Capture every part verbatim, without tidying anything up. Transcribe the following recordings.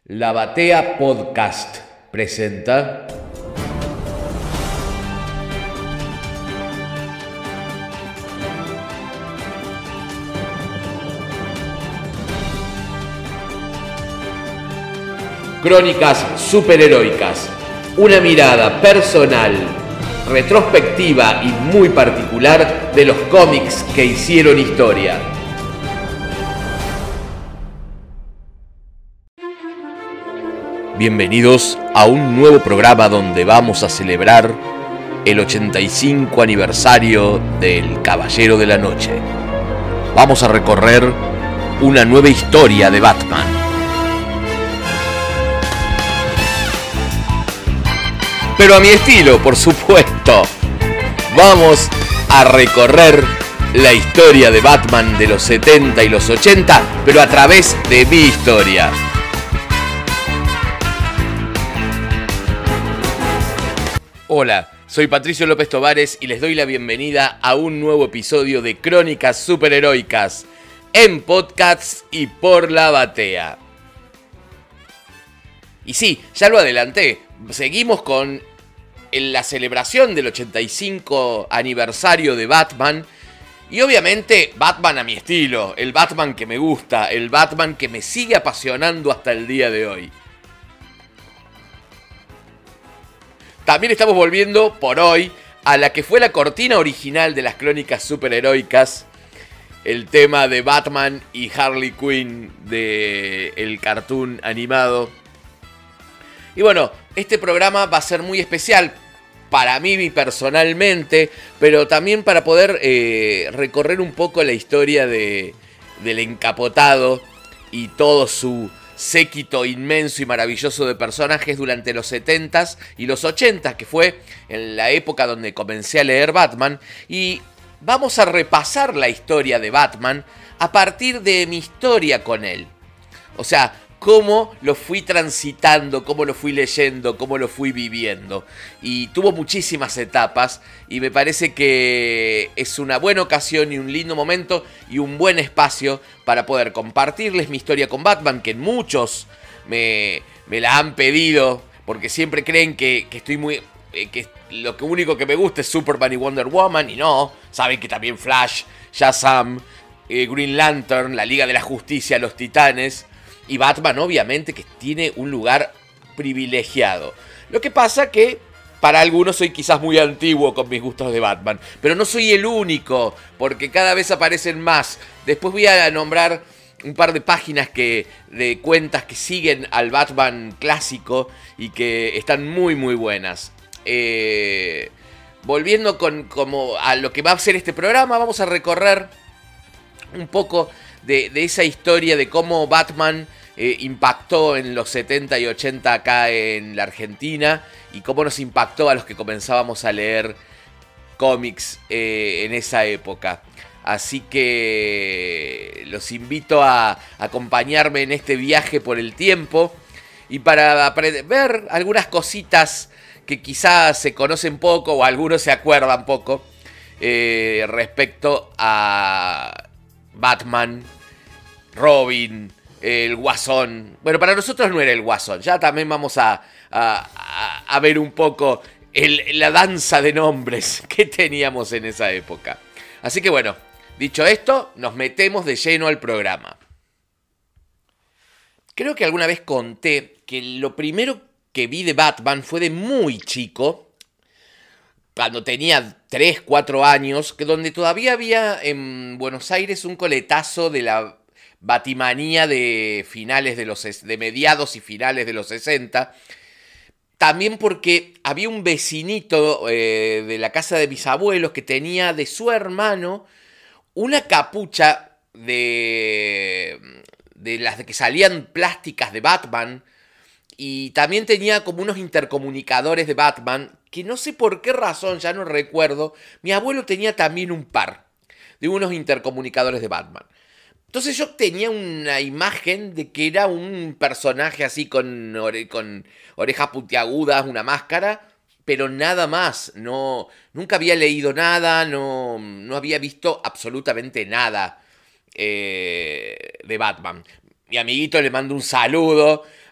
La Batea Podcast presenta Crónicas Superheroicas, una mirada personal, retrospectiva y muy particular de los cómics que hicieron historia. Bienvenidos a un nuevo programa donde vamos a celebrar el ochenta y cinco aniversario del Caballero de la Noche. Vamos a recorrer una nueva historia de Batman. Pero a mi estilo, por supuesto. Vamos a recorrer la historia de Batman de los setenta y los ochenta, pero a través de mi historia. Hola, soy Patricio López Tovares y les doy la bienvenida a un nuevo episodio de Crónicas Superheroicas en podcasts y por la batea. Y sí, ya lo adelanté, seguimos con la celebración del ochenta y cinco aniversario de Batman. Y obviamente Batman a mi estilo, el Batman que me gusta, el Batman que me sigue apasionando hasta el día de hoy. También estamos volviendo por hoy a la que fue la cortina original de las Crónicas Superheroicas, el tema de Batman y Harley Quinn del cartoon animado. Y bueno, este programa va a ser muy especial para mí personalmente, pero también para poder eh, recorrer un poco la historia de, del Encapotado y todo su séquito inmenso y maravilloso de personajes durante los setentas y los ochentas, que fue en la época donde comencé a leer Batman. Y vamos a repasar la historia de Batman a partir de mi historia con él. O sea, cómo lo fui transitando, cómo lo fui leyendo, cómo lo fui viviendo. Y tuvo muchísimas etapas y me parece que es una buena ocasión y un lindo momento y un buen espacio para poder compartirles mi historia con Batman, que muchos me, me la han pedido, porque siempre creen que, que estoy muy... Eh, que lo que único que me gusta es Superman y Wonder Woman, y no, saben que también Flash, Shazam, eh, Green Lantern, la Liga de la Justicia, los Titanes... Y Batman obviamente que tiene un lugar privilegiado. Lo que pasa que para algunos soy quizás muy antiguo con mis gustos de Batman. Pero no soy el único, porque cada vez aparecen más. Después voy a nombrar un par de páginas que, de cuentas que siguen al Batman clásico y que están muy muy buenas. Eh, volviendo con, como a lo que va a ser este programa, vamos a recorrer un poco De, de esa historia de cómo Batman eh, impactó en los setenta y ochenta acá en la Argentina y cómo nos impactó a los que comenzábamos a leer cómics eh, en esa época. Así que los invito a, a acompañarme en este viaje por el tiempo y para ver algunas cositas que quizás se conocen poco o algunos se acuerdan poco eh, respecto a Batman, Robin, el Guasón. Bueno, para nosotros no era el Guasón. Ya también vamos a, a, a ver un poco el, la danza de nombres que teníamos en esa época. Así que bueno, dicho esto, nos metemos de lleno al programa. Creo que alguna vez conté que lo primero que vi de Batman fue de muy chico, cuando tenía tres, cuatro años, que donde todavía había en Buenos Aires un coletazo de la batimanía de finales de los de mediados y finales de los sesenta. También porque había un vecinito eh, de la casa de mis abuelos que tenía de su hermano una capucha de, de las que salían plásticas de Batman. Y también tenía como unos intercomunicadores de Batman, que no sé por qué razón, ya no recuerdo. Mi abuelo tenía también un par de unos intercomunicadores de Batman. Entonces yo tenía una imagen de que era un personaje así con, ore con orejas puntiagudas, una máscara, pero nada más. No, nunca había leído nada, no, no había visto absolutamente nada eh, de Batman. Mi amiguito le mando un saludo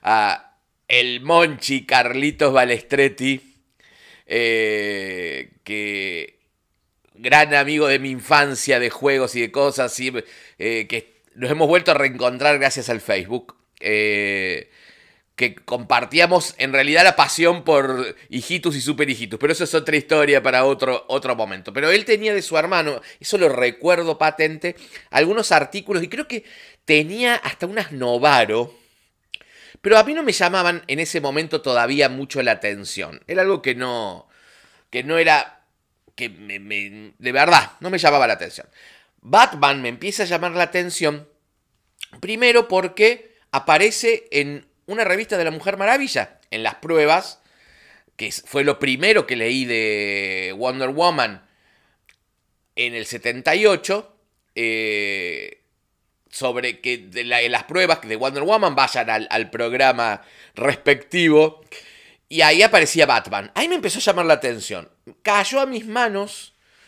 a el Monchi Carlitos Balestretti, eh, que gran amigo de mi infancia, de juegos y de cosas, y, eh, que nos hemos vuelto a reencontrar gracias al Facebook. Eh, que compartíamos en realidad la pasión por hijitus y super hijitus, pero eso es otra historia para otro, otro momento. Pero él tenía de su hermano, eso lo recuerdo patente, algunos artículos, y creo que tenía hasta unas Novaro, pero a mí no me llamaban en ese momento todavía mucho la atención. Era algo que no, que no era, que me, me, de verdad, no me llamaba la atención. Batman me empieza a llamar la atención, primero porque aparece en una revista de la Mujer Maravilla, en las pruebas, que fue lo primero que leí de Wonder Woman en el setenta y ocho, eh, sobre que de la, en las pruebas de Wonder Woman vayan al, al programa respectivo, y ahí aparecía Batman. Ahí me empezó a llamar la atención. Cayó a mis manos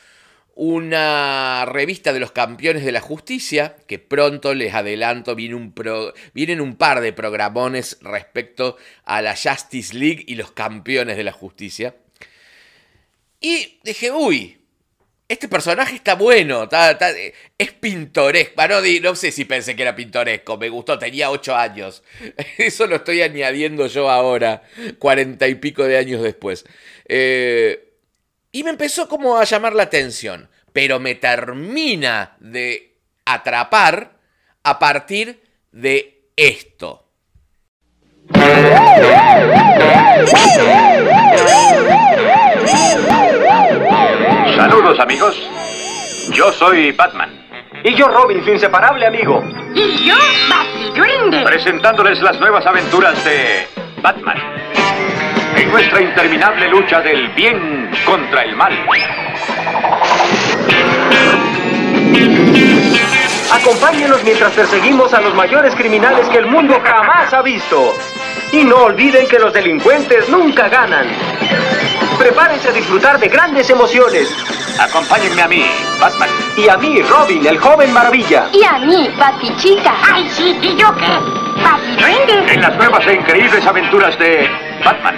una revista de los campeones de la justicia, que pronto, les adelanto, viene un pro, vienen un par de programones respecto a la Justice League y los campeones de la justicia. Y dije, uy, este personaje está bueno, está, está, es pintoresco. No, no sé si pensé que era pintoresco, me gustó, tenía ocho años. Eso lo estoy añadiendo yo ahora, cuarenta y pico de años después. Eh... Y me empezó como a llamar la atención, pero me termina de atrapar a partir de esto. Saludos, amigos. Yo soy Batman. Y yo Robin, su inseparable amigo. Y yo Batiduende. Presentándoles las nuevas aventuras de Batman en nuestra interminable lucha del bien contra el mal. Acompáñenos mientras perseguimos a los mayores criminales que el mundo jamás ha visto. Y no olviden que los delincuentes nunca ganan. Prepárense a disfrutar de grandes emociones. Acompáñenme a mí, Batman. Y a mí, Robin, el joven maravilla. Y a mí, Batichica. Ay, sí, ¿y yo qué? Batiduende. En las nuevas e increíbles aventuras de Batman.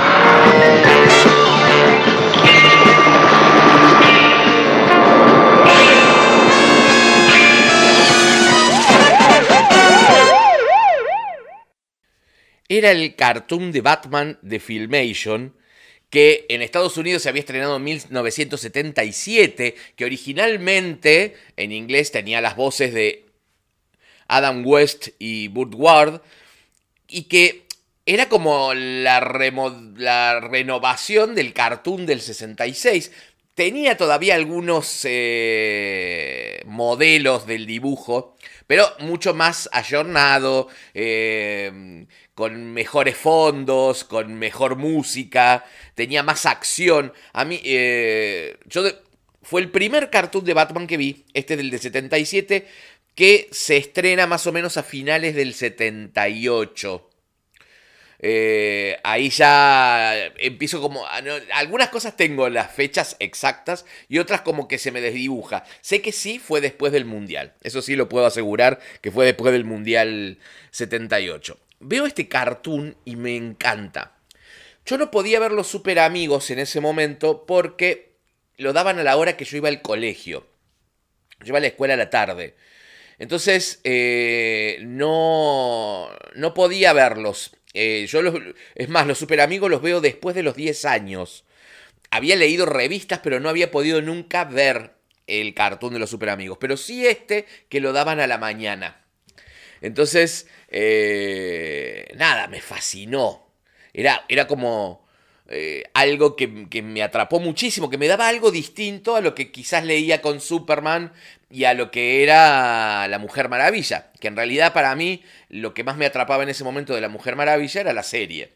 Era el cartoon de Batman de Filmation, que en Estados Unidos se había estrenado en mil novecientos setenta y siete, que originalmente en inglés tenía las voces de Adam West y Burt Ward, y que era como la, remo- la renovación del cartoon del sesenta y seis. Tenía todavía algunos eh, modelos del dibujo, pero mucho más ayornado, eh, con mejores fondos, con mejor música, tenía más acción. A mí, eh, yo de, fue el primer cartoon de Batman que vi, este del de setenta y siete, que se estrena más o menos a finales del setenta y ocho. Eh, ahí ya empiezo como... No, algunas cosas tengo las fechas exactas y otras como que se me desdibuja. Sé que sí fue después del Mundial. Eso sí lo puedo asegurar, que fue después del Mundial setenta y ocho. Veo este cartoon y me encanta. Yo no podía ver los Super Amigos en ese momento porque lo daban a la hora que yo iba al colegio. Yo iba a la escuela a la tarde. Entonces eh, no, no podía verlos. Eh, yo los, es más, los Super Amigos los veo después de los diez años. Había leído revistas, pero no había podido nunca ver el cartoon de los Super Amigos. Pero sí este, que lo daban a la mañana. Entonces, eh, nada, me fascinó. Era, era como eh, algo que, que me atrapó muchísimo, que me daba algo distinto a lo que quizás leía con Superman y a lo que era la Mujer Maravilla. Que en realidad para mí lo que más me atrapaba en ese momento de la Mujer Maravilla era la serie.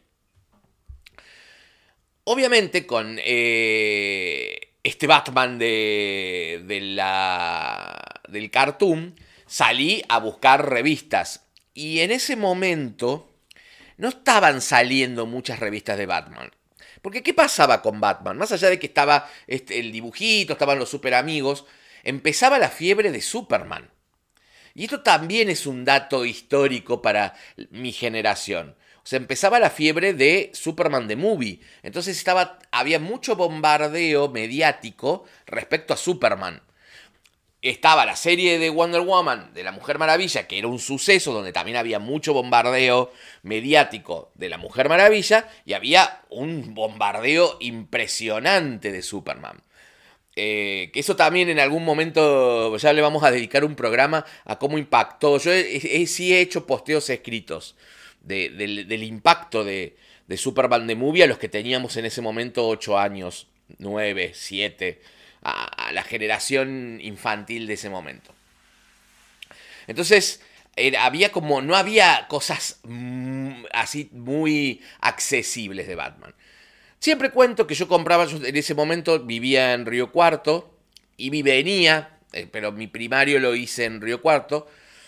Obviamente con eh, este Batman de, de la, del cartoon salí a buscar revistas. Y en ese momento no estaban saliendo muchas revistas de Batman. Porque ¿qué pasaba con Batman? Más allá de que estaba este, el dibujito, estaban los Super Amigos, empezaba la fiebre de Superman. Y esto también es un dato histórico para mi generación. O sea, empezaba la fiebre de Superman the Movie. Entonces estaba, había mucho bombardeo mediático respecto a Superman. Estaba la serie de Wonder Woman, de la Mujer Maravilla, que era un suceso, donde también había mucho bombardeo mediático de la Mujer Maravilla, y había un bombardeo impresionante de Superman. Eh, que eso también en algún momento ya le vamos a dedicar un programa a cómo impactó. Yo he, he, sí he hecho posteos escritos de, de, del impacto de, de Superman the Movie a los que teníamos en ese momento ocho años, nueve, siete, a, a la generación infantil de ese momento. Entonces, era, había como, no había cosas mm, así muy accesibles de Batman. Siempre cuento que yo compraba, yo en ese momento vivía en Río Cuarto y mi venía, eh, pero mi primario lo hice en Río Cuarto.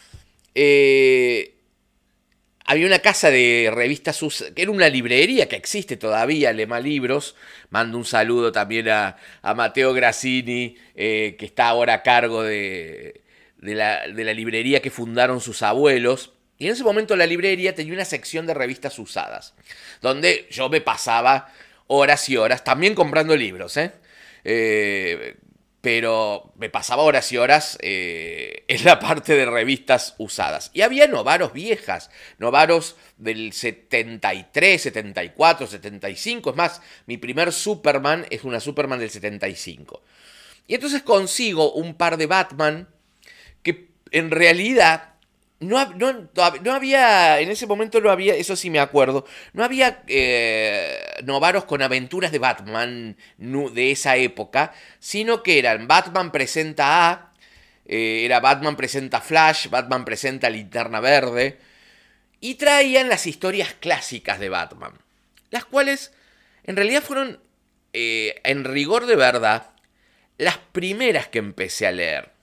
Eh, había una casa de revistas, que era una librería que existe todavía, Lema Libros. Mando un saludo también a, a Mateo Grassini, eh, que está ahora a cargo de, de, la, de la librería que fundaron sus abuelos. Y en ese momento la librería tenía una sección de revistas usadas, donde yo me pasaba horas y horas, también comprando libros, ¿eh? Eh, pero me pasaba horas y horas eh, en la parte de revistas usadas. Y había novaros viejas, novaros del setenta y tres, setenta y cuatro, setenta y cinco. Es más, mi primer Superman es una Superman del setenta y cinco. Y entonces consigo un par de Batman que en realidad No, no, no había, en ese momento no había, eso sí me acuerdo, no había eh, novaros con aventuras de Batman de esa época, sino que eran Batman presenta a, eh, era Batman presenta Flash, Batman presenta Linterna Verde, y traían las historias clásicas de Batman, las cuales en realidad fueron, eh, en rigor de verdad, las primeras que empecé a leer.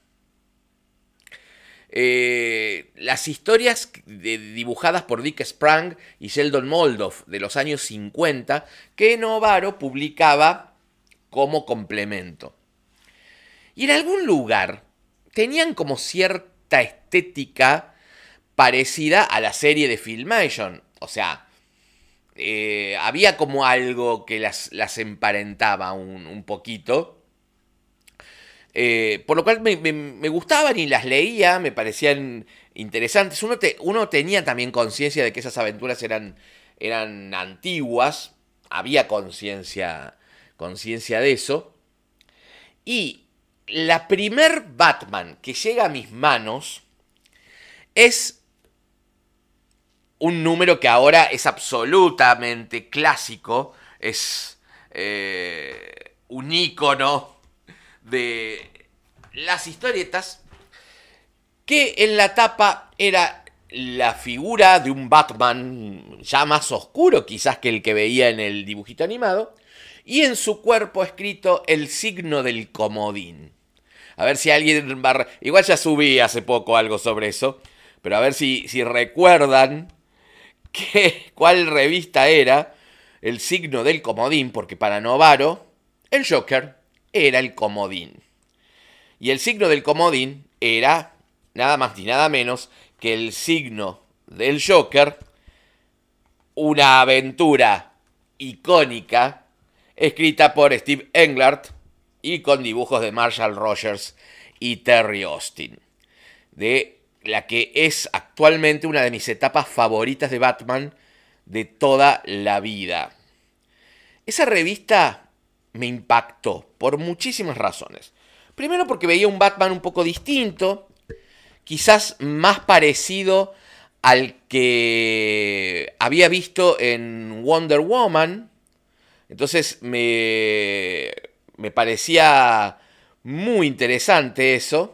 Eh, las historias de, dibujadas por Dick Sprang y Sheldon Moldoff de los años cincuenta que Novaro publicaba como complemento. Y en algún lugar tenían como cierta estética parecida a la serie de Filmation. O sea, eh, había como algo que las, las emparentaba un, un poquito. Eh, por lo cual me, me, me gustaban y las leía, me parecían interesantes. Uno, te, uno tenía también conciencia de que esas aventuras eran, eran antiguas, había conciencia conciencia de eso. Y la primer Batman que llega a mis manos es un número que ahora es absolutamente clásico, es eh, un ícono de las historietas, que en la tapa era la figura de un Batman ya más oscuro quizás que el que veía en el dibujito animado, y en su cuerpo escrito el signo del comodín. A ver si alguien va... Igual ya subí hace poco algo sobre eso, pero a ver si, si recuerdan que, cuál revista era el signo del comodín, porque para Novaro el Joker era el comodín. Y el signo del comodín era nada más ni nada menos que el signo del Joker, una aventura icónica escrita por Steve Englert y con dibujos de Marshall Rogers y Terry Austin, de la que es actualmente una de mis etapas favoritas de Batman de toda la vida. Esa revista me impactó por muchísimas razones. Primero porque veía un Batman un poco distinto, quizás más parecido al que había visto en Wonder Woman. Entonces me, me parecía muy interesante eso.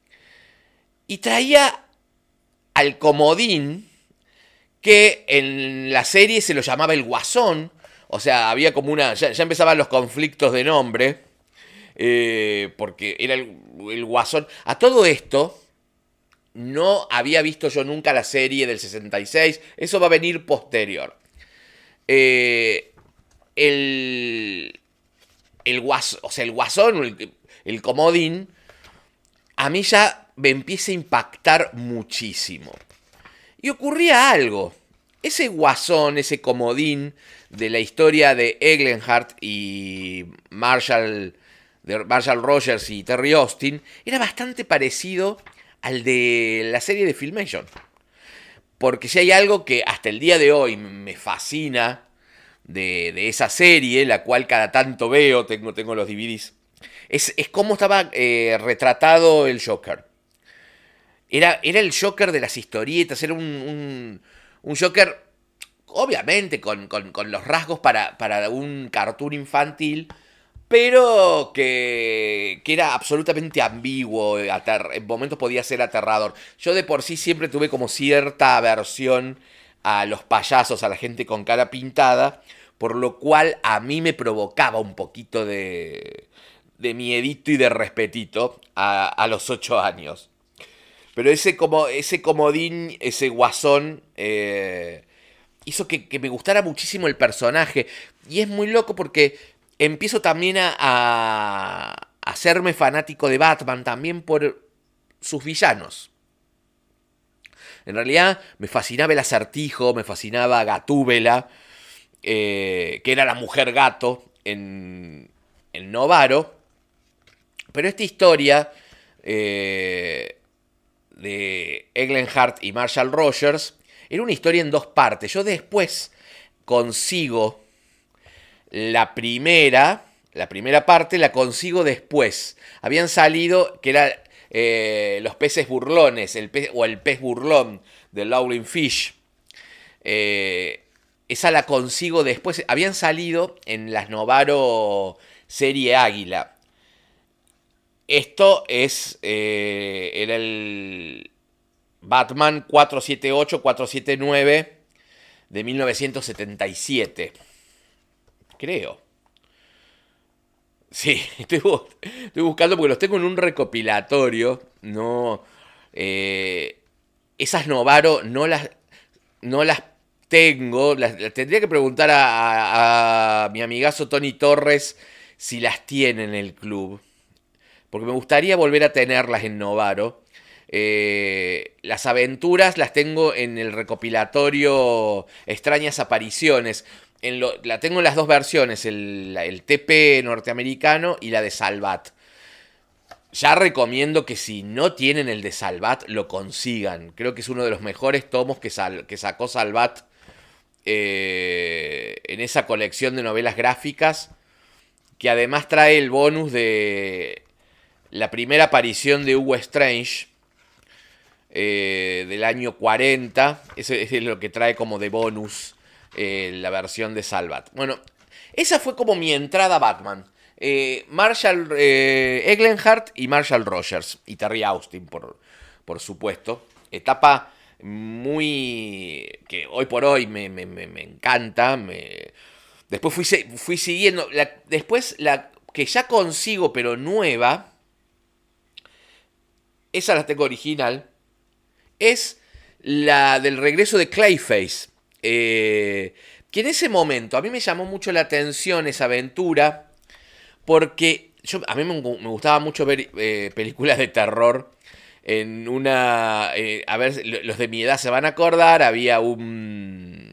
Y traía al comodín, que en la serie se lo llamaba el Guasón. O sea, había como una... Ya, ya empezaban los conflictos de nombre. Eh, porque era el, el Guasón. A todo esto, no había visto yo nunca la serie del sesenta y seis. Eso va a venir posterior. Eh, el... El Guasón, o sea, el Guasón, el, el comodín, a mí ya me empieza a impactar muchísimo. Y ocurría algo. ese guasón, ese comodín de la historia de Englehart y Marshall, de Marshall Rogers y Terry Austin, era bastante parecido al de la serie de Filmation. Porque si hay algo que hasta el día de hoy me fascina de, de esa serie, la cual cada tanto veo, tengo, tengo los D V Ds, es, es cómo estaba eh, retratado el Joker. Era, era el Joker de las historietas, era un, un, un Joker, obviamente, con, con, con los rasgos para, para un cartoon infantil, pero que, que era absolutamente ambiguo, ater, en momentos podía ser aterrador. Yo de por sí siempre tuve como cierta aversión a los payasos, a la gente con cara pintada, por lo cual a mí me provocaba un poquito de, de miedito y de respetito a, a los ocho años. Pero ese, como, ese comodín, ese guasón, eh, hizo que, que me gustara muchísimo el personaje. Y es muy loco porque empiezo también a, a, a hacerme fanático de Batman también por sus villanos. En realidad me fascinaba el Acertijo, me fascinaba Gatúbela, eh, que era la mujer gato en, en Novaro. Pero esta historia eh, de Englehart y Marshall Rogers era una historia en dos partes. Yo después consigo la primera, la primera parte la consigo después. Habían salido, que era eh, Los peces burlones, el pez, o el pez burlón de Lowling Fish. Eh, esa la consigo después. Habían salido en las Novaro serie Águila. Esto es, eh, era el Batman cuatrocientos setenta y ocho, cuatrocientos setenta y nueve de mil novecientos setenta y siete. Creo. Sí, estoy, bu estoy buscando porque los tengo en un recopilatorio. No. Eh, esas Novaro no las, no las tengo. Las, las tendría que preguntar a, a, a mi amigazo Tony Torres si las tiene en el club. Porque me gustaría volver a tenerlas en Novaro. Eh, las aventuras las tengo en el recopilatorio Extrañas Apariciones. En lo, la tengo en las dos versiones, el, el T P norteamericano y la de Salvat. Ya recomiendo que si no tienen el de Salvat, lo consigan. Creo que es uno de los mejores tomos que, sal, que sacó Salvat eh, en esa colección de novelas gráficas, que además trae el bonus de la primera aparición de Hugo Strange, eh, del año cuarenta. Ese, ese es lo que trae como de bonus Eh, la versión de Salvat. Bueno, esa fue como mi entrada a Batman. Eh, Marshall eh, Englehart y Marshall Rogers. Y Terry Austin, por, por supuesto. Etapa muy... que hoy por hoy me, me, me, me encanta. Me... Después fui, fui siguiendo... La, después la que ya consigo, pero nueva... Esa la tengo original. Es la del regreso de Clayface. Eh, que en ese momento a mí me llamó mucho la atención esa aventura, porque yo, a mí me, me gustaba mucho ver eh, películas de terror. En una... Eh, a ver, los de mi edad se van a acordar, había un...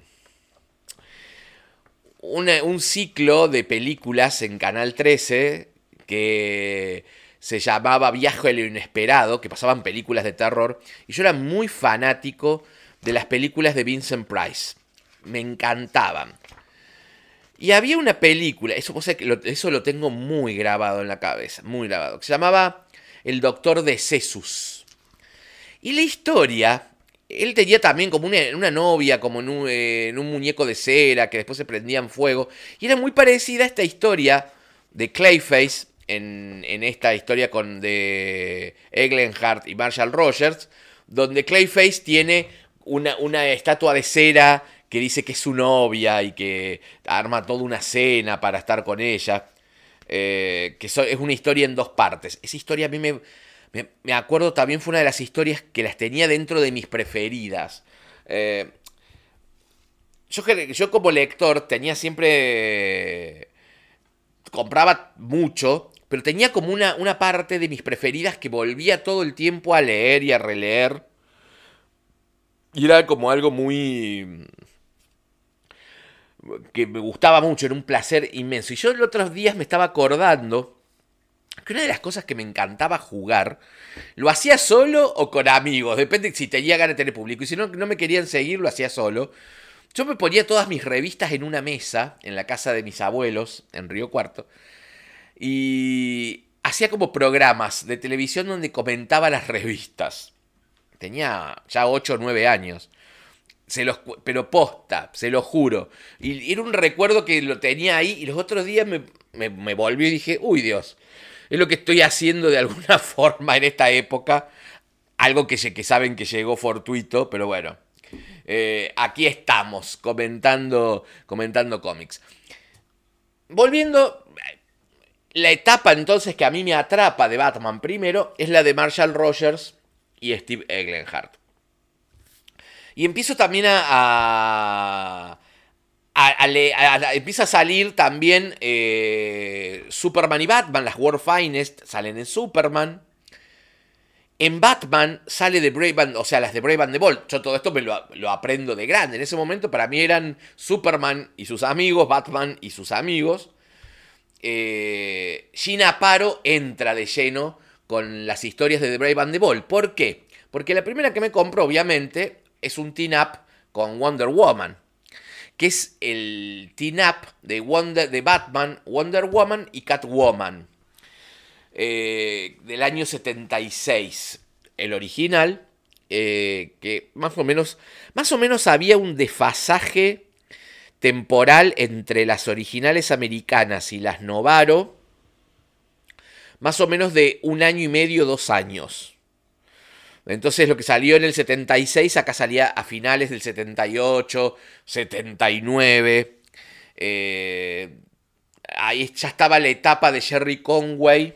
Una, un ciclo de películas en Canal trece que se llamaba Viaje a lo Inesperado, que pasaban películas de terror, y yo era muy fanático de las películas de Vincent Price. Me encantaban. Y había una película, eso, eso lo tengo muy grabado en la cabeza, muy grabado, que se llamaba El Doctor de Seuss. Y la historia, él tenía también como una, una novia, como en un, eh, en un muñeco de cera, que después se prendía en fuego. Y era muy parecida a esta historia de Clayface, en, en esta historia con de Englehart y Marshall Rogers, donde Clayface tiene Una, una estatua de cera que dice que es su novia y que arma toda una cena para estar con ella. Eh, que so, es una historia en dos partes. Esa historia a mí me, me, me acuerdo también fue una de las historias que las tenía dentro de mis preferidas. Eh, yo, yo como lector tenía siempre... compraba mucho, pero tenía como una, una parte de mis preferidas que volvía todo el tiempo a leer y a releer. Y era como algo muy... que me gustaba mucho, era un placer inmenso. Y yo los otros días me estaba acordando que una de las cosas que me encantaba jugar, lo hacía solo o con amigos, depende si tenía ganas de tener público. Y si no, no me querían seguir, lo hacía solo. Yo me ponía todas mis revistas en una mesa, en la casa de mis abuelos, en Río Cuarto. Y hacía como programas de televisión donde comentaba las revistas. Tenía ya ocho o nueve años. Se los, pero posta, se lo juro. Y era un recuerdo que lo tenía ahí y los otros días me, me, me volvió y dije, uy Dios, es lo que estoy haciendo de alguna forma en esta época. Algo que, que saben que llegó fortuito, pero bueno. Eh, aquí estamos, comentando, comentando cómics. Volviendo, la etapa entonces que a mí me atrapa de Batman primero es la de Marshall Rogers y Steve Englehart. Y empiezo también a... a, a, a, a, a empieza a salir también eh, Superman y Batman, las World Finest salen en Superman. En Batman sale de Brave and, o sea, las de Brave and the Bold. Yo todo esto me lo, lo aprendo de grande. En ese momento para mí eran Superman y sus amigos, Batman y sus amigos. Eh, Gina Aparo entra de lleno con las historias de The Brave and the Bold. ¿Por qué? Porque la primera que me compró, obviamente, es un team-up con Wonder Woman. Que es el team-up de, Wonder, de Batman, Wonder Woman y Catwoman. Eh, del año setenta y seis. El original. Eh, que más o menos. Más o menos había un desfasaje temporal entre las originales americanas y las Novaro. Más o menos de un año y medio, dos años. Entonces lo que salió en el setenta y seis, acá salía a finales del setenta y ocho, setenta y nueve. Eh, ahí ya estaba la etapa de Jerry Conway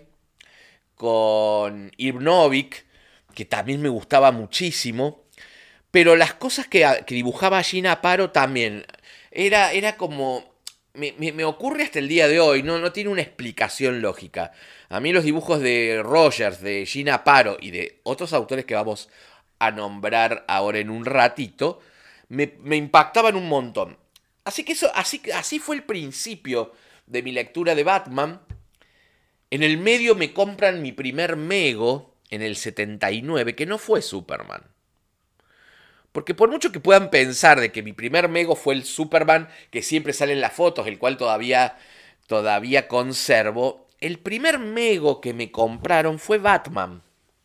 con Irv Novick, que también me gustaba muchísimo. Pero las cosas que, que dibujaba Gina Aparo también, era, era como... Me, me, me ocurre hasta el día de hoy, no, no tiene una explicación lógica. A mí los dibujos de Rogers, de Gina Aparo y de otros autores que vamos a nombrar ahora en un ratito, me, me impactaban un montón. Así que eso, así, así fue el principio de mi lectura de Batman. En el medio me compran mi primer Mego en el setenta y nueve, que no fue Superman. Porque por mucho que puedan pensar de que mi primer Mego fue el Superman, que siempre sale en las fotos, el cual todavía, todavía conservo, el primer Mego que me compraron fue Batman.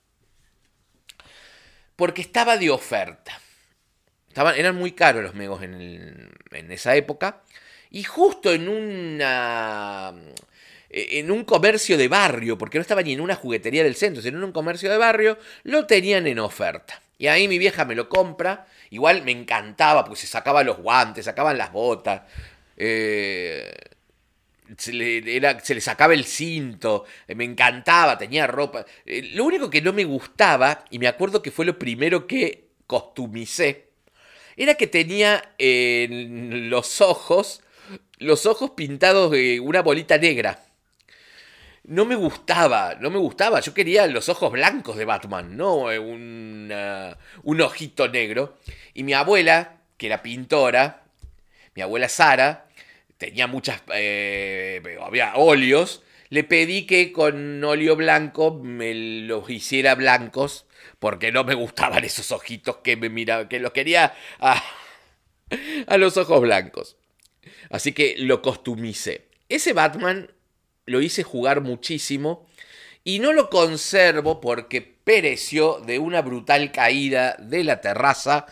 Porque estaba de oferta. Estaban, eran muy caros los Megos en, el, en esa época. Y justo en una... en un comercio de barrio, porque no estaba ni en una juguetería del centro, sino en un comercio de barrio, lo tenían en oferta. Y ahí mi vieja me lo compra. Igual me encantaba, porque se sacaban los guantes, sacaban las botas. Eh, se, le, era, se le sacaba el cinto. Eh, me encantaba, tenía ropa. Eh, lo único que no me gustaba, y me acuerdo que fue lo primero que costumicé, era que tenía en los ojos, los ojos pintados de una bolita negra. No me gustaba, no me gustaba. Yo quería los ojos blancos de Batman, no un, uh, un ojito negro. Y mi abuela, que era pintora, mi abuela Sara, tenía muchas, eh, había óleos. Le pedí que con óleo blanco me los hiciera blancos, porque no me gustaban esos ojitos que me miraban, que los quería a, a los ojos blancos. Así que lo costumicé. Ese Batman lo hice jugar muchísimo y no lo conservo porque pereció de una brutal caída de la terraza.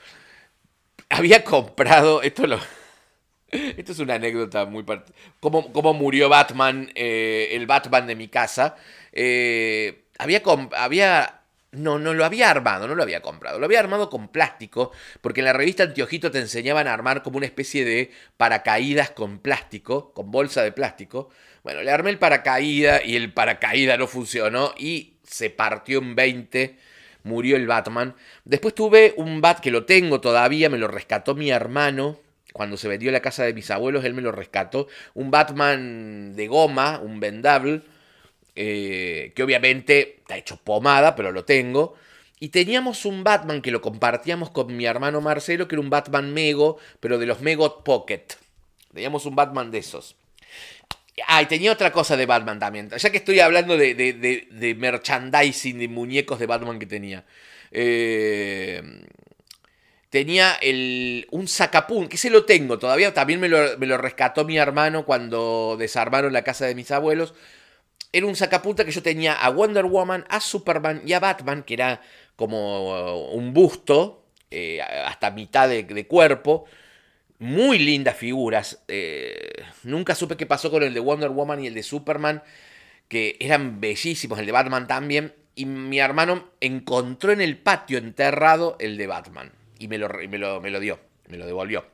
Había comprado, esto lo, esto es una anécdota muy part... cómo, cómo murió Batman, eh, el Batman de mi casa. Eh, había, había no, no lo había armado, no lo había comprado, lo había armado con plástico, porque en la revista Anteojito te enseñaban a armar como una especie de paracaídas con plástico, con bolsa de plástico. Bueno, le armé el paracaídas y el paracaídas no funcionó y se partió en veinte, murió el Batman. Después tuve un Bat que lo tengo todavía, me lo rescató mi hermano. Cuando se vendió la casa de mis abuelos, él me lo rescató. Un Batman de goma, un vendable, eh, que obviamente está hecho pomada, pero lo tengo. Y teníamos un Batman que lo compartíamos con mi hermano Marcelo, que era un Batman Mego, pero de los Mego Pocket. Teníamos un Batman de esos. Ah, y tenía otra cosa de Batman también. Ya que estoy hablando de, de, de, de merchandising, de muñecos de Batman que tenía. Eh, tenía el, un sacapuntas, que se lo tengo todavía. También me lo, me lo rescató mi hermano cuando desarmaron la casa de mis abuelos. Era un sacapuntas que yo tenía a Wonder Woman, a Superman y a Batman, que era como un busto, eh, hasta mitad de, de cuerpo. Muy lindas figuras. Eh, nunca supe qué pasó con el de Wonder Woman y el de Superman, que eran bellísimos, el de Batman también. Y mi hermano encontró en el patio enterrado el de Batman. Y me lo, me lo, me lo dio, me lo devolvió.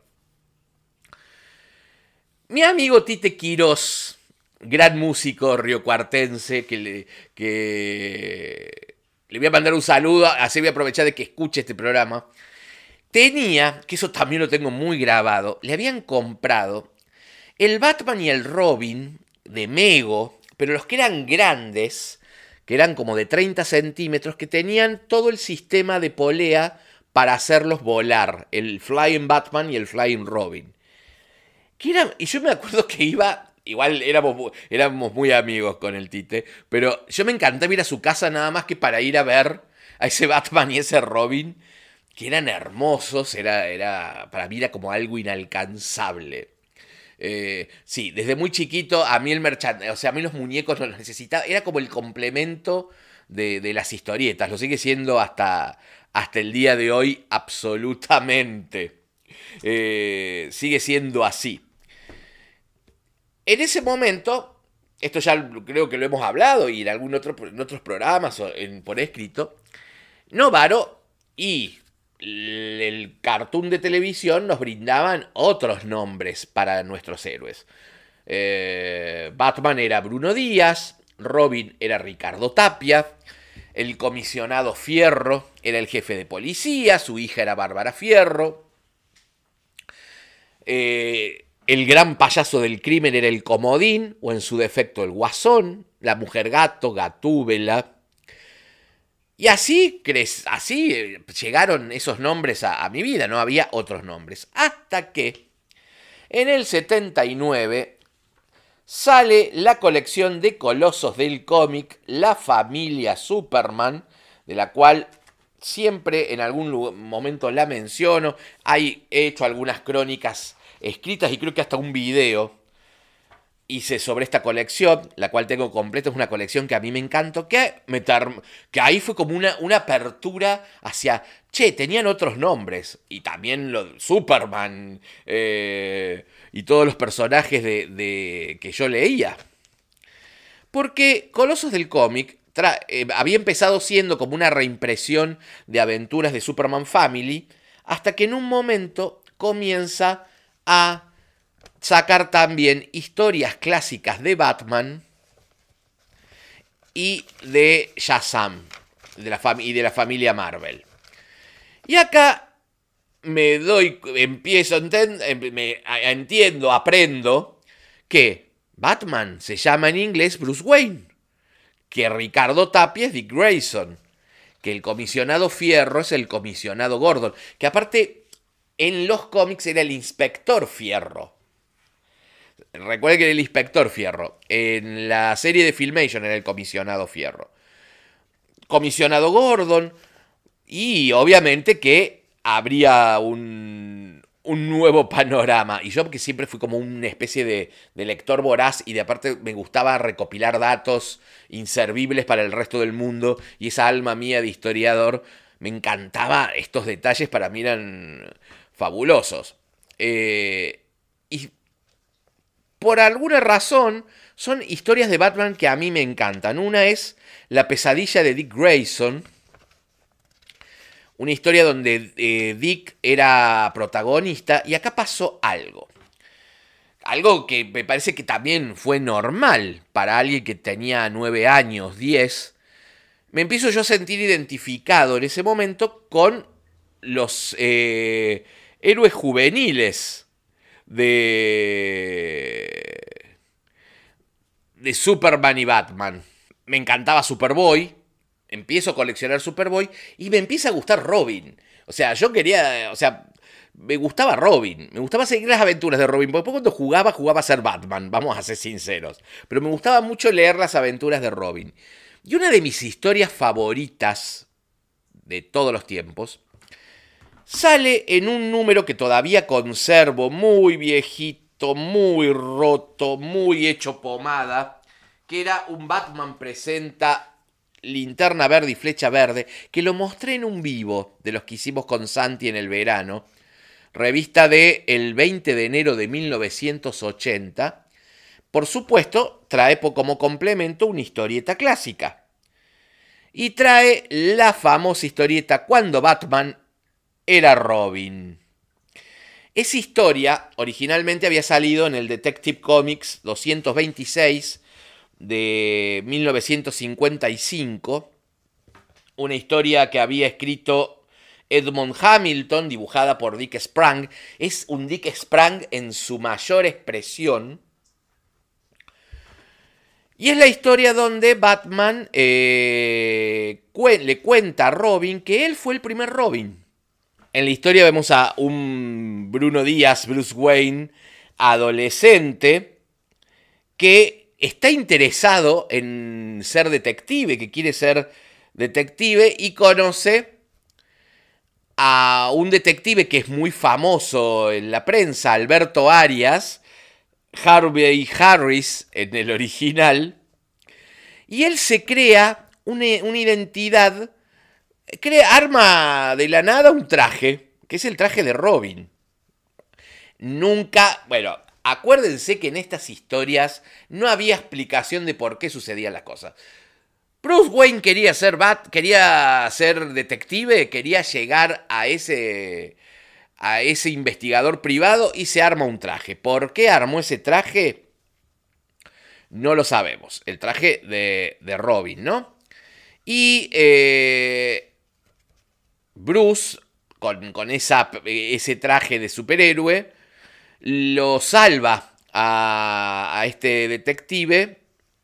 Mi amigo Tite Quirós, gran músico riocuartense, que le, que le voy a mandar un saludo, así voy a aprovechar de que escuche este programa. Tenía, que eso también lo tengo muy grabado, le habían comprado el Batman y el Robin de Mego, pero los que eran grandes, que eran como de treinta centímetros, que tenían todo el sistema de polea para hacerlos volar, el Flying Batman y el Flying Robin. Que era, y yo me acuerdo que iba, igual éramos, éramos muy amigos con el Tite, pero yo me encantaba ir a su casa nada más que para ir a ver a ese Batman y ese Robin, que eran hermosos, era, era, para mí era como algo inalcanzable. Eh, sí, desde muy chiquito a mí el merchandising, o sea, a mí los muñecos los necesitaba, era como el complemento de, de las historietas, lo sigue siendo hasta, hasta el día de hoy absolutamente. Eh, sigue siendo así. En ese momento, esto ya creo que lo hemos hablado y en algún otro, en otros programas o en, por escrito, Novaro y el cartoon de televisión nos brindaban otros nombres para nuestros héroes. Eh, Batman era Bruno Díaz, Robin era Ricardo Tapia, el comisionado Fierro era el jefe de policía, su hija era Bárbara Fierro, eh, el gran payaso del crimen era el Comodín, o en su defecto el Guasón, la mujer gato, Gatúbela. Y así, así llegaron esos nombres a, a mi vida, no había otros nombres. Hasta que en el setenta y nueve sale la colección de colosos del cómic, La Familia Superman, de la cual siempre en algún momento la menciono. Hay, he hecho algunas crónicas escritas y creo que hasta un video hice sobre esta colección, la cual tengo completa, es una colección que a mí me encantó, que, me que ahí fue como una, una apertura hacia, che, tenían otros nombres, y también lo, Superman, eh, y todos los personajes de, de, que yo leía. Porque Colosos del cómic eh, había empezado siendo como una reimpresión de aventuras de Superman Family, hasta que en un momento comienza a sacar también historias clásicas de Batman y de Shazam de la y de la familia Marvel. Y acá me doy, empiezo a entender, me, entiendo, aprendo que Batman se llama en inglés Bruce Wayne, que Ricardo Tapia es Dick Grayson, que el comisionado Fierro es el comisionado Gordon, que aparte en los cómics era el inspector Fierro. Recuerden que era el inspector Fierro. En la serie de Filmation era el comisionado Fierro. Comisionado Gordon. Y obviamente que habría un, un nuevo panorama. Y yo que siempre fui como una especie de, de lector voraz. Y de aparte me gustaba recopilar datos inservibles para el resto del mundo. Y esa alma mía de historiador, me encantaba estos detalles. Para mí eran fabulosos. Eh, y por alguna razón, son historias de Batman que a mí me encantan. Una es La pesadilla de Dick Grayson. Una historia donde eh, Dick era protagonista y acá pasó algo. Algo que me parece que también fue normal para alguien que tenía nueve años, diez. Me empiezo yo a sentir identificado en ese momento con los eh, héroes juveniles de, de Superman y Batman. Me encantaba Superboy, empiezo a coleccionar Superboy y me empieza a gustar Robin. O sea, yo quería, o sea, me gustaba Robin, me gustaba seguir las aventuras de Robin, porque cuando jugaba, jugaba a ser Batman, vamos a ser sinceros. Pero me gustaba mucho leer las aventuras de Robin. Y una de mis historias favoritas de todos los tiempos sale en un número que todavía conservo, muy viejito, muy roto, muy hecho pomada, que era un Batman presenta Linterna Verde y Flecha Verde, que lo mostré en un vivo de los que hicimos con Santi en el verano, revista de el veinte de enero de mil novecientos ochenta. Por supuesto, trae como complemento una historieta clásica. Y trae la famosa historieta Cuando Batman era Robin. Esa historia originalmente había salido en el Detective Comics doscientos veintiséis de mil novecientos cincuenta y cinco. Una historia que había escrito Edmond Hamilton, dibujada por Dick Sprang. Es un Dick Sprang en su mayor expresión. Y es la historia donde Batman eh, cu- le cuenta a Robin que él fue el primer Robin. En la historia vemos a un Bruno Díaz, Bruce Wayne, adolescente, que está interesado en ser detective, que quiere ser detective y conoce a un detective que es muy famoso en la prensa, Alberto Arias, Harvey Harris en el original, y él se crea una, una identidad, crea, arma de la nada un traje, que es el traje de Robin. Nunca, bueno, acuérdense que en estas historias no había explicación de por qué sucedían las cosas. Bruce Wayne quería ser Bat, quería ser detective, quería llegar a ese, a ese investigador privado y se arma un traje. ¿Por qué armó ese traje? No lo sabemos. El traje de, de Robin, ¿no? Y eh, Bruce, con, con esa, ese traje de superhéroe, lo salva a, a este detective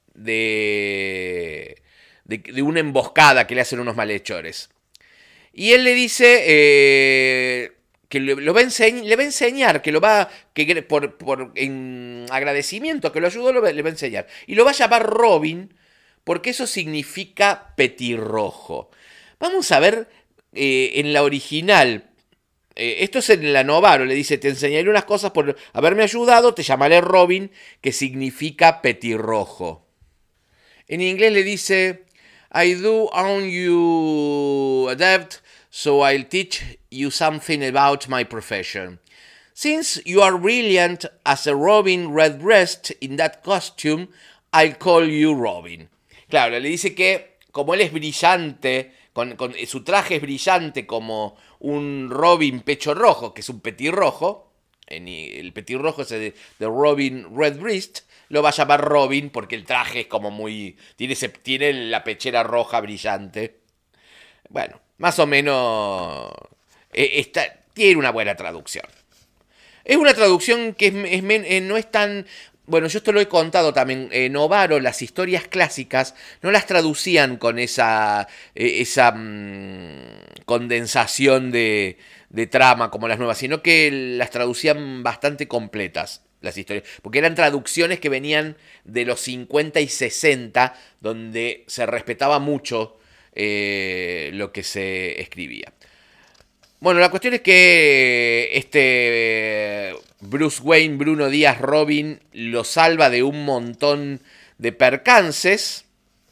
de, de, de una emboscada que le hacen unos malhechores. Y él le dice eh, que le, lo va a enseñ- le va a enseñar, que lo va, que por, por en agradecimiento que lo ayudó, lo va, le va a enseñar. Y lo va a llamar Robin, porque eso significa petirrojo. Vamos a ver eh, en la original. Eh, esto es en la Novaro, le dice, te enseñaré unas cosas por haberme ayudado, te llamaré Robin, que significa petirrojo. En inglés le dice, I do own you a debt, so I'll teach you something about my profession. Since you are brilliant as a Robin Redbreast in that costume, I'll call you Robin. Claro, le dice que como él es brillante, con, con, su traje es brillante como un Robin pecho rojo, que es un petirrojo, en el petirrojo es de, de Robin Redbreast, lo va a llamar Robin porque el traje es como muy... Tiene, ese, tiene la pechera roja brillante. Bueno, más o menos eh, está, tiene una buena traducción. Es una traducción que es, es, eh, no es tan... Bueno, yo esto lo he contado también. En Novaro, las historias clásicas no las traducían con esa, eh, esa mmm, condensación de, de trama como las nuevas, sino que las traducían bastante completas, las historias. Porque eran traducciones que venían de los cincuenta y sesenta, donde se respetaba mucho eh, lo que se escribía. Bueno, la cuestión es que este Bruce Wayne, Bruno Díaz, Robin, lo salva de un montón de percances.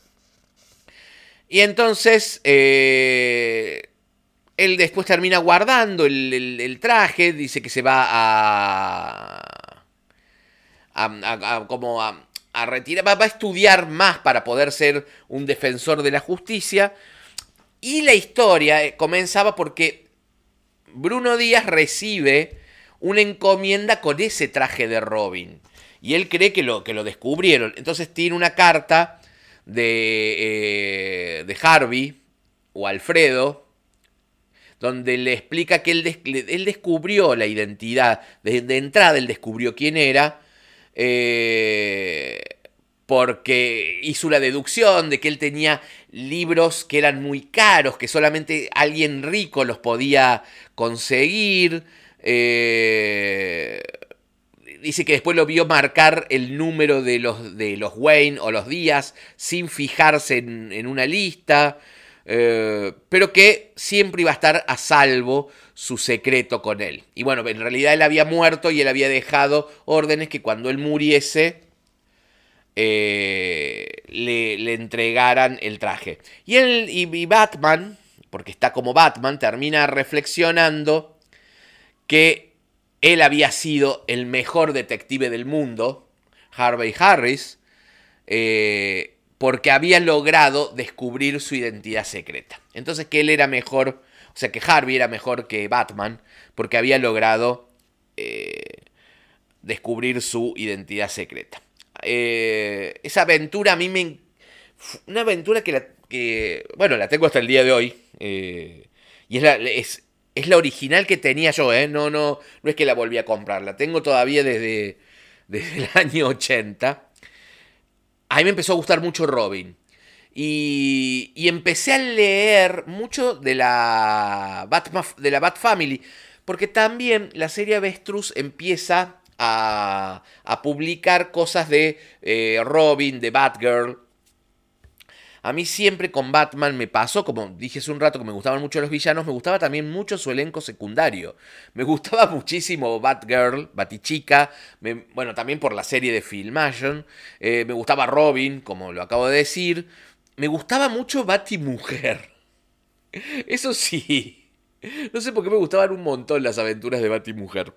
Y entonces eh, él después termina guardando el, el, el traje, dice que se va a... a, a, a como a, a retirar, va, va a estudiar más para poder ser un defensor de la justicia. Y la historia comenzaba porque Bruno Díaz recibe una encomienda con ese traje de Robin. Y él cree que lo, que lo descubrieron. Entonces tiene una carta de, eh, de Harvey o Alfredo, donde le explica que él, des, él descubrió la identidad. De, de entrada él descubrió quién era. Eh, porque hizo una deducción de que él tenía libros que eran muy caros, que solamente alguien rico los podía conseguir. Eh, dice que después lo vio marcar el número de los, de los Wayne o los días sin fijarse en, en una lista, eh, pero que siempre iba a estar a salvo su secreto con él. Y bueno, en realidad él había muerto y él había dejado órdenes que cuando él muriese eh, le, le entregaran el traje. Y, él, y, y Batman, porque está como Batman, termina reflexionando que él había sido el mejor detective del mundo, Harvey Harris, eh, porque había logrado descubrir su identidad secreta. Entonces que él era mejor, o sea que Harvey era mejor que Batman, porque había logrado eh, descubrir su identidad secreta. Eh, esa aventura a mí me... Una aventura que, la, que bueno, la tengo hasta el día de hoy, eh, y es la... Es, Es la original que tenía yo, ¿eh? No, no, no es que la volví a comprar. La tengo todavía desde, desde el año ochenta. A mí me empezó a gustar mucho Robin. Y, y empecé a leer mucho de la, Batman, de la Bat Family. Porque también la serie Avestruz empieza a, a publicar cosas de eh, Robin, de Batgirl. A mí siempre con Batman me pasó, como dije hace un rato que me gustaban mucho los villanos, me gustaba también mucho su elenco secundario. Me gustaba muchísimo Batgirl, Batichica, me, bueno, también por la serie de Filmation. Eh, me gustaba Robin, como lo acabo de decir. Me gustaba mucho Batimujer. Eso sí, no sé por qué me gustaban un montón las aventuras de Batimujer.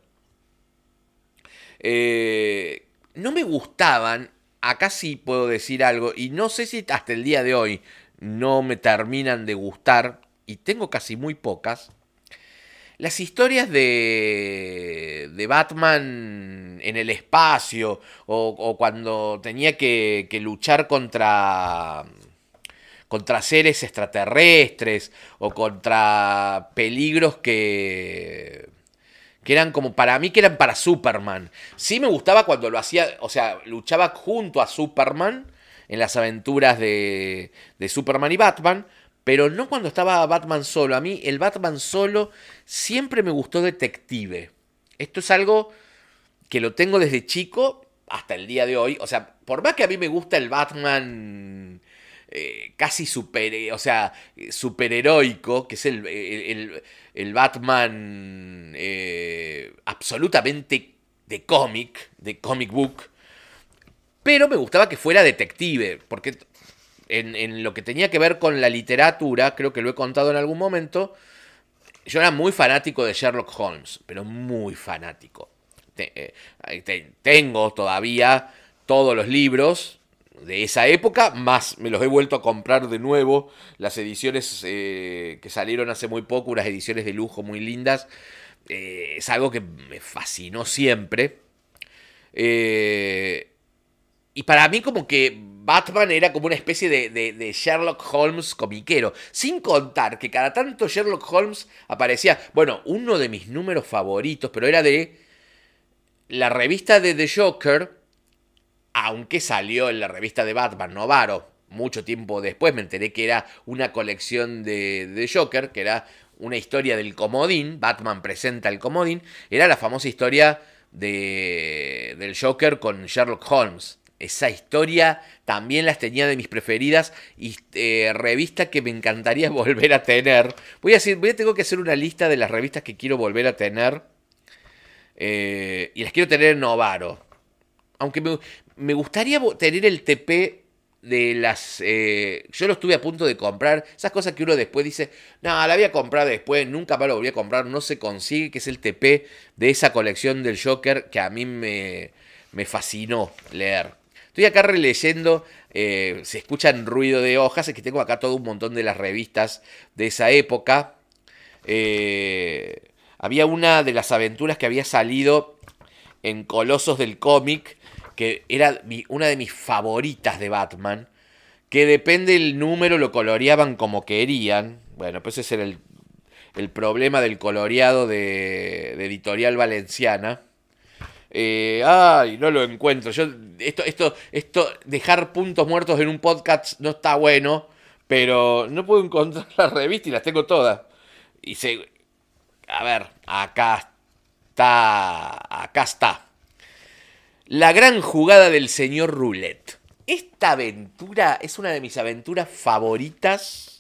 Eh, no me gustaban... Acá sí puedo decir algo, y no sé si hasta el día de hoy no me terminan de gustar, y tengo casi muy pocas, las historias de, de Batman en el espacio, o, o cuando tenía que, que luchar contra, contra seres extraterrestres, o contra peligros que... que eran como para mí, que eran para Superman. Sí me gustaba cuando lo hacía, o sea, luchaba junto a Superman en las aventuras de, de Superman y Batman, pero no cuando estaba Batman solo. A mí el Batman solo siempre me gustó detective. Esto es algo que lo tengo desde chico hasta el día de hoy. O sea, por más que a mí me gusta el Batman... Eh, casi super, o sea, superheroico, que es el, el, el Batman eh, absolutamente de cómic, de comic book, pero me gustaba que fuera detective, porque en, en lo que tenía que ver con la literatura, creo que lo he contado en algún momento, yo era muy fanático de Sherlock Holmes, pero muy fanático. Te, eh, te, tengo todavía todos los libros de esa época, más me los he vuelto a comprar de nuevo, las ediciones eh, que salieron hace muy poco, unas ediciones de lujo muy lindas, eh, es algo que me fascinó siempre, eh, y para mí como que Batman era como una especie de, de, de Sherlock Holmes comiquero, sin contar que cada tanto Sherlock Holmes aparecía, bueno, uno de mis números favoritos, pero era de la revista de The Joker, aunque salió en la revista de Batman Novaro mucho tiempo después, me enteré que era una colección de, de Joker, que era una historia del comodín, Batman presenta el comodín, era la famosa historia de, del Joker con Sherlock Holmes. Esa historia también las tenía de mis preferidas y eh, revista que me encantaría volver a tener. Voy a decir, voy a, tengo que hacer una lista de las revistas que quiero volver a tener eh, y las quiero tener en Novaro. Aunque me, me gustaría tener el T P de las... Eh, yo lo estuve a punto de comprar. Esas cosas que uno después dice, no, la voy a comprar después, nunca más lo volví a comprar, no se consigue, que es el T P de esa colección del Joker que a mí me, me fascinó leer. Estoy acá releyendo, eh, se escuchan ruido de hojas, es que tengo acá todo un montón de las revistas de esa época. Eh, había una de las aventuras que había salido en Colosos del Cómic, que era mi, una de mis favoritas de Batman, que depende del número lo coloreaban como querían. Bueno, pues ese era el, el problema del coloreado de, de Editorial Valenciana. Eh, ay, no lo encuentro. Yo esto, esto, esto, dejar puntos muertos en un podcast no está bueno, pero no puedo encontrar la revista y las tengo todas. Y se, a ver, acá está, acá está. La gran jugada del señor Roulette. Esta aventura es una de mis aventuras favoritas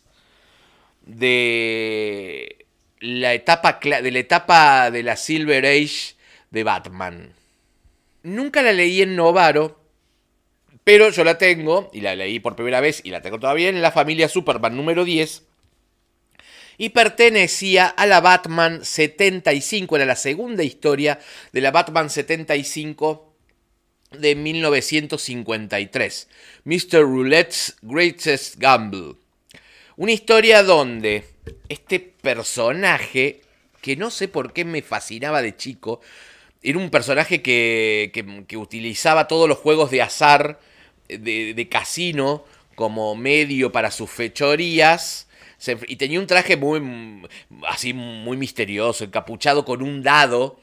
de la etapa de la etapa de la Silver Age de Batman. Nunca la leí en Novaro, pero yo la tengo, y la leí por primera vez, y la tengo todavía en la familia Superman número diez, y pertenecía a la Batman setenta y cinco, era la segunda historia de la Batman setenta y cinco de mil novecientos cincuenta y tres, mister Roulette's Greatest Gamble. Una historia donde este personaje, que no sé por qué me fascinaba de chico, era un personaje que, que, que utilizaba todos los juegos de azar de, de casino como medio para sus fechorías. Se, y tenía un traje muy, así, muy misterioso, encapuchado con un dado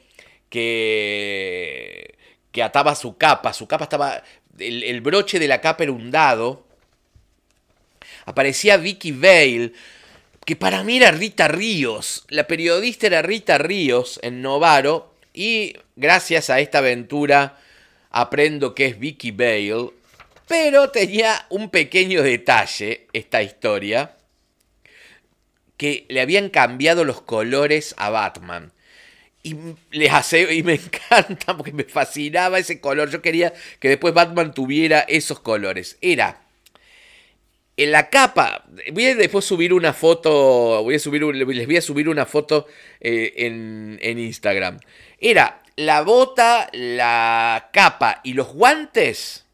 que, que ataba su capa. Su capa estaba... El, el broche de la capa era un dado. Aparecía Vicky Vale, que para mí era Rita Ríos. La periodista era Rita Ríos en Novaro. Y gracias a esta aventura aprendo que es Vicky Vale. Pero tenía un pequeño detalle esta historia, que le habían cambiado los colores a Batman. Y, les hace, y me encanta porque me fascinaba ese color. Yo quería que después Batman tuviera esos colores. Era en la capa. Voy a después subir una foto. Voy a subir, les voy a subir una foto eh, en, en Instagram. Era la bota, la capa y los guantes,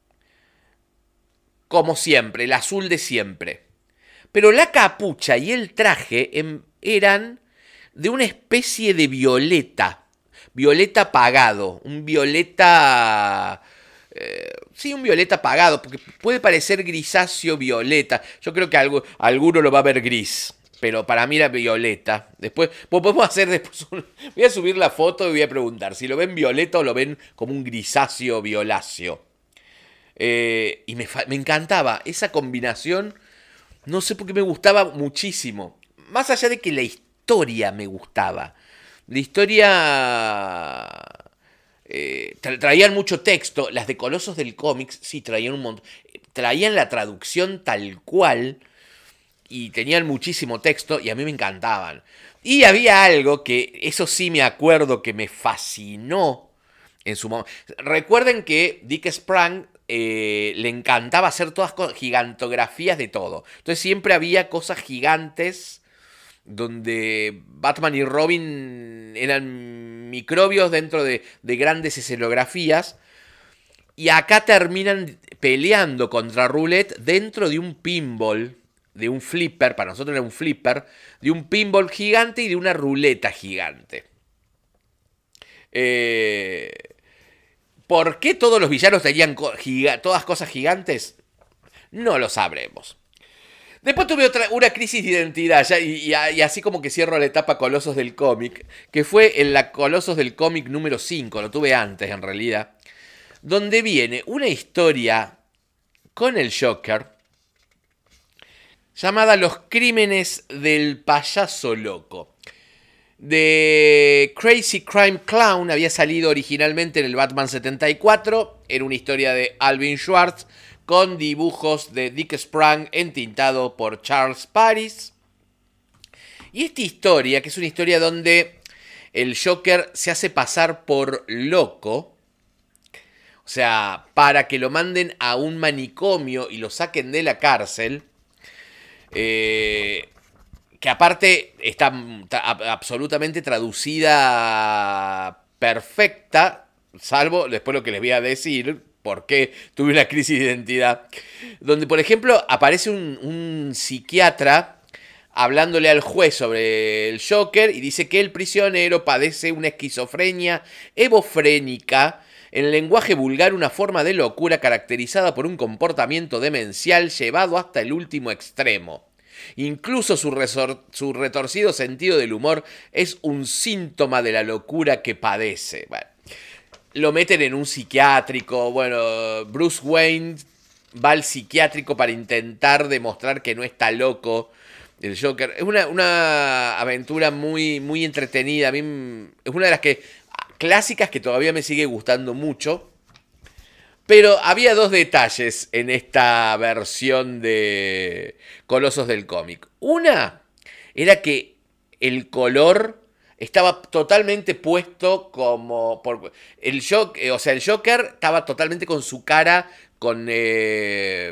como siempre, el azul de siempre. Pero la capucha y el traje em, eran de una especie de violeta. Violeta apagado. Un violeta... Eh, sí, un violeta apagado, porque puede parecer grisáceo violeta. Yo creo que algo, alguno lo va a ver gris, pero para mí era violeta. Después, podemos hacer después un, voy a subir la foto y voy a preguntar si lo ven violeta o lo ven como un grisáceo violáceo. Eh, y me, me encantaba esa combinación. No sé por qué me gustaba muchísimo. Más allá de que la historia me gustaba. La historia... Eh, tra traían mucho texto. Las de Colosos del Cómics, sí, traían un montón. Traían la traducción tal cual. Y tenían muchísimo texto. Y a mí me encantaban. Y había algo que, eso sí me acuerdo, que me fascinó en su momento. Recuerden que Dick Sprang... Eh, le encantaba hacer todas cosas, gigantografías de todo. Entonces siempre había cosas gigantes donde Batman y Robin eran microbios dentro de, de grandes escenografías. Y acá terminan peleando contra Roulette dentro de un pinball, de un flipper, para nosotros era un flipper, de un pinball gigante y de una ruleta gigante. Eh... ¿Por qué todos los villanos tenían todas cosas gigantes? No lo sabremos. Después tuve otra, una crisis de identidad, ya, y, y, y así como que cierro la etapa Colosos del Cómic, que fue en la Colosos del Cómic número cinco, lo tuve antes en realidad, donde viene una historia con el Joker, llamada Los Crímenes del Payaso Loco. De Crazy Crime Clown, había salido originalmente en el Batman setenta y cuatro, era una historia de Alvin Schwartz con dibujos de Dick Sprang entintado por Charles Paris. Y esta historia, que es una historia donde el Joker se hace pasar por loco, o sea, para que lo manden a un manicomio y lo saquen de la cárcel, eh... que aparte está absolutamente traducida perfecta, salvo después lo que les voy a decir, porque tuve una crisis de identidad, donde por ejemplo aparece un, un psiquiatra hablándole al juez sobre el Joker y dice que el prisionero padece una esquizofrenia evofrénica, en lenguaje vulgar una forma de locura caracterizada por un comportamiento demencial llevado hasta el último extremo. Incluso su, resor, su retorcido sentido del humor es un síntoma de la locura que padece. Bueno, lo meten en un psiquiátrico. Bueno, Bruce Wayne va al psiquiátrico para intentar demostrar que no está loco. El Joker. Es una, una aventura muy, muy entretenida. A mí es una de las que clásicas que todavía me sigue gustando mucho. Pero había dos detalles en esta versión de Colosos del cómic. Una era que el color estaba totalmente puesto como... Por, el Joker, o sea, el Joker estaba totalmente con su cara con, eh,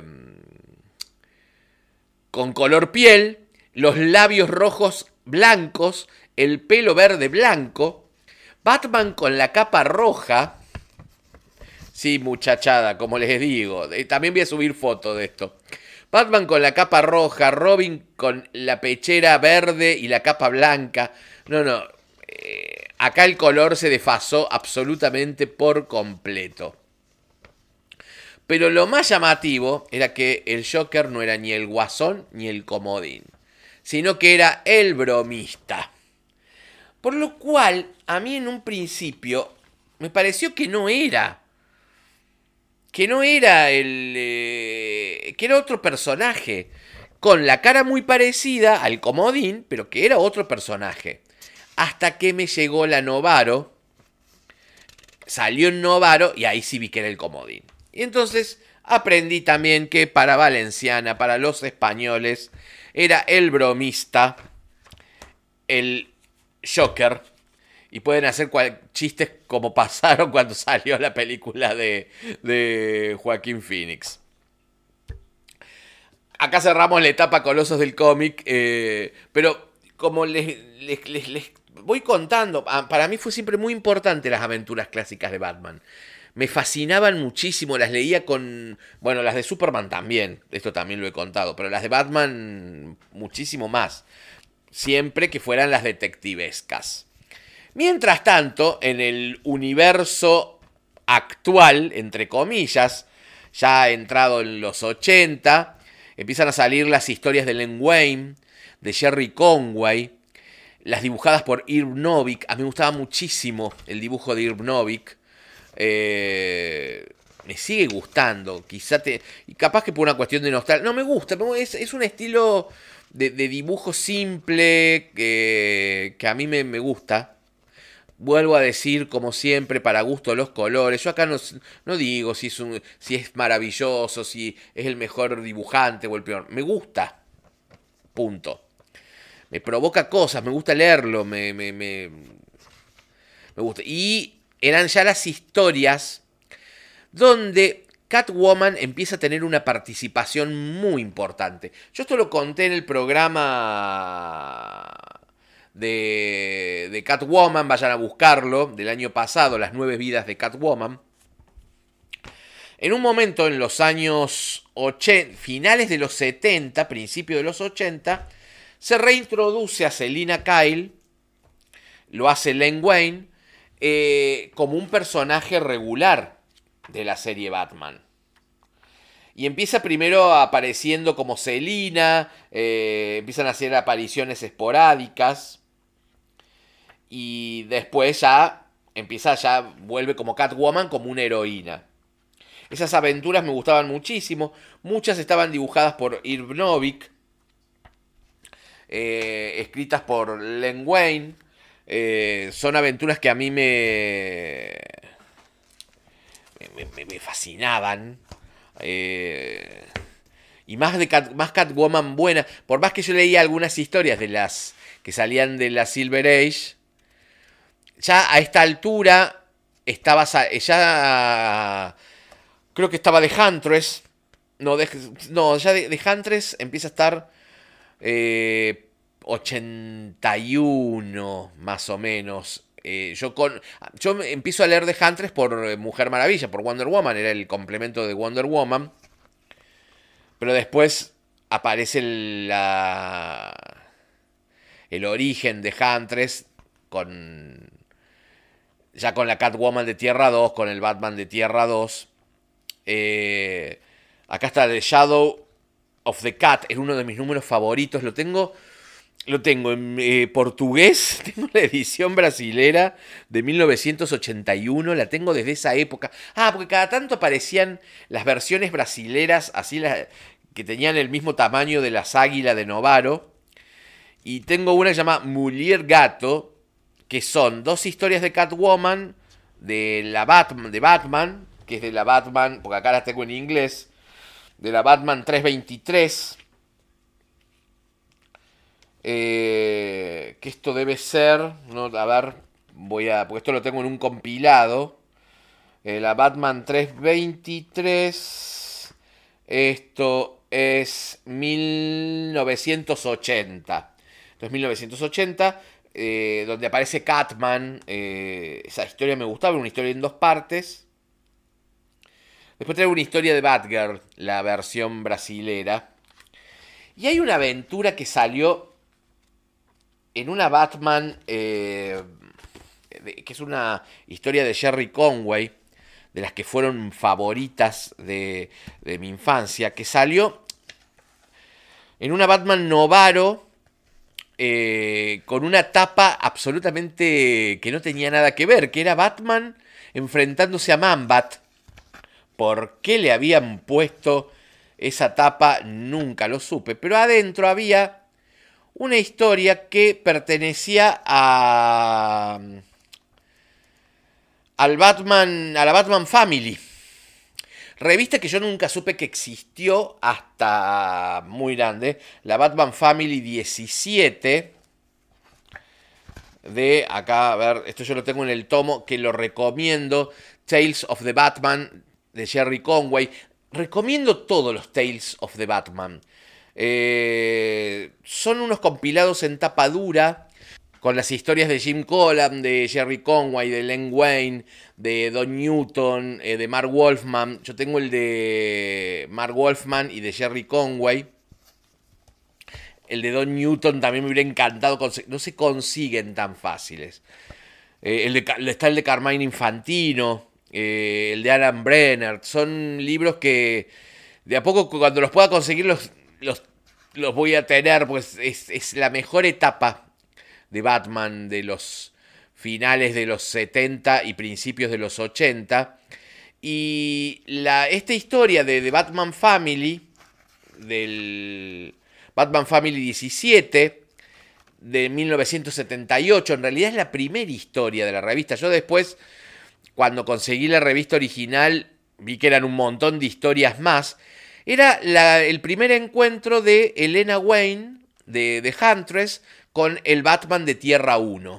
con color piel, los labios rojos blancos, el pelo verde blanco, Batman con la capa roja. Sí, muchachada, como les digo. También voy a subir fotos de esto. Batman con la capa roja, Robin con la pechera verde y la capa blanca. No, no. Eh, acá el color se desfasó absolutamente por completo. Pero lo más llamativo era que el Joker no era ni el Guasón ni el Comodín, sino que era el bromista. Por lo cual, a mí en un principio me pareció que no era... que no era el... Eh, que era otro personaje, con la cara muy parecida al Comodín, pero que era otro personaje. Hasta que me llegó la Novaro, salió en Novaro y ahí sí vi que era el Comodín. Y entonces aprendí también que para Valenciana, para los españoles, era el bromista, el Joker. Y pueden hacer cual, chistes como pasaron cuando salió la película de, de Joaquín Phoenix. Acá cerramos la etapa Colosos del cómic. Eh, pero como les, les, les, les voy contando, para mí fue siempre muy importante las aventuras clásicas de Batman. Me fascinaban muchísimo, las leía con... Bueno, las de Superman también, esto también lo he contado, pero las de Batman muchísimo más. Siempre que fueran las detectivescas. Mientras tanto, en el universo actual, entre comillas, ya entrado en los ochenta, empiezan a salir las historias de Len Wein, de Jerry Conway, las dibujadas por Irv Novick. A mí me gustaba muchísimo el dibujo de Irv Novick. Eh, me sigue gustando, quizá te, y capaz que por una cuestión de nostalgia. No me gusta, es, es un estilo de, de dibujo simple que, que a mí me, me gusta. Vuelvo a decir, como siempre, para gusto los colores. Yo acá no, no digo si es, un, si es maravilloso, si es el mejor dibujante o el peor. Me gusta. Punto. Me provoca cosas, me gusta leerlo, me, me, me, me gusta. Y eran ya las historias donde Catwoman empieza a tener una participación muy importante. Yo esto lo conté en el programa... De, de Catwoman, vayan a buscarlo, del año pasado, Las nueve vidas de Catwoman. En un momento en los años ochenta, finales de los setenta, principios de los ochenta, se reintroduce a Selina Kyle, lo hace Len Wein, eh, como un personaje regular de la serie Batman. Y empieza primero apareciendo como Selina, eh, empiezan a hacer apariciones esporádicas. Y después ya empieza, ya vuelve como Catwoman, como una heroína. Esas aventuras me gustaban muchísimo. Muchas estaban dibujadas por Irv Novick. Eh, escritas por Len Wein. Eh, son aventuras que a mí me... Me, me, me fascinaban. Eh, y más, de Cat, más Catwoman buena. Por más que yo leía algunas historias de las que salían de la Silver Age... Ya a esta altura estaba ya creo que estaba de Huntress. No, de, no ya de, de Huntress empieza a estar eh, ochenta y uno más o menos. Eh, yo, con, yo empiezo a leer de Huntress por Mujer Maravilla, por Wonder Woman. Era el complemento de Wonder Woman. Pero después aparece la, el origen de Huntress con... Ya con la Catwoman de Tierra dos, con el Batman de Tierra dos. Eh, acá está The Shadow of the Cat, es uno de mis números favoritos. Lo tengo lo tengo en eh, portugués, tengo la edición brasilera de mil novecientos ochenta y uno, la tengo desde esa época. Ah, porque cada tanto aparecían las versiones brasileras, así las, que tenían el mismo tamaño de las águilas de Novaro. Y tengo una que se llama Mulher Gato, que son dos historias de Catwoman, de la Batman, de Batman, que es de la Batman, porque acá las tengo en inglés, de la Batman trescientos veintitrés. Eh, que esto debe ser, no, a ver, voy a, porque esto lo tengo en un compilado. Eh, la Batman trescientos veintitrés, esto es mil novecientos ochenta. Entonces mil novecientos ochenta, eh, donde aparece Catman. Eh, esa historia me gustaba, una historia en dos partes. Después traigo una historia de Batgirl, la versión brasilera. Y hay una aventura que salió en una Batman, eh, que es una historia de Jerry Conway, de las que fueron favoritas de, de mi infancia, que salió en una Batman Novaro, eh, con una tapa absolutamente que no tenía nada que ver, que era Batman enfrentándose a Man-Bat. ¿Por qué le habían puesto esa tapa? Nunca lo supe, pero adentro había una historia que pertenecía a al Batman, a la Batman Family, revista que yo nunca supe que existió hasta muy grande, la Batman Family diecisiete, de acá, a ver, esto yo lo tengo en el tomo, que lo recomiendo, Tales of the Batman, de Jerry Conway. Recomiendo todos los Tales of the Batman. Eh, son unos compilados en tapa dura, con las historias de Jim Collan, de Jerry Conway, de Len Wein, de Don Newton, eh, de Mark Wolfman. Yo tengo el de Mark Wolfman y de Jerry Conway. El de Don Newton también me hubiera encantado. No se consiguen tan fáciles. Eh, el de, está el de Carmine Infantino, eh, el de Alan Brenner. Son libros que de a poco, cuando los pueda conseguir, los, los, los voy a tener, pues es, es la mejor etapa de Batman de los finales de los setenta y principios de los ochenta. Y la, esta historia de, de Batman Family, del Batman Family diecisiete, de mil novecientos setenta y ocho, en realidad es la primera historia de la revista. Yo después, cuando conseguí la revista original, vi que eran un montón de historias más. Era la, el primer encuentro de Helena Wayne, de, de Huntress, con el Batman de Tierra uno.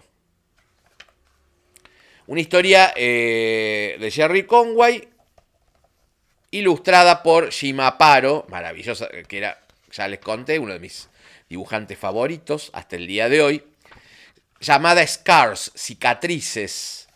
Una historia eh, de Jerry Conway, ilustrada por Jim Aparo, maravillosa, que era, ya les conté, uno de mis dibujantes favoritos hasta el día de hoy, llamada Scars, Cicatrices,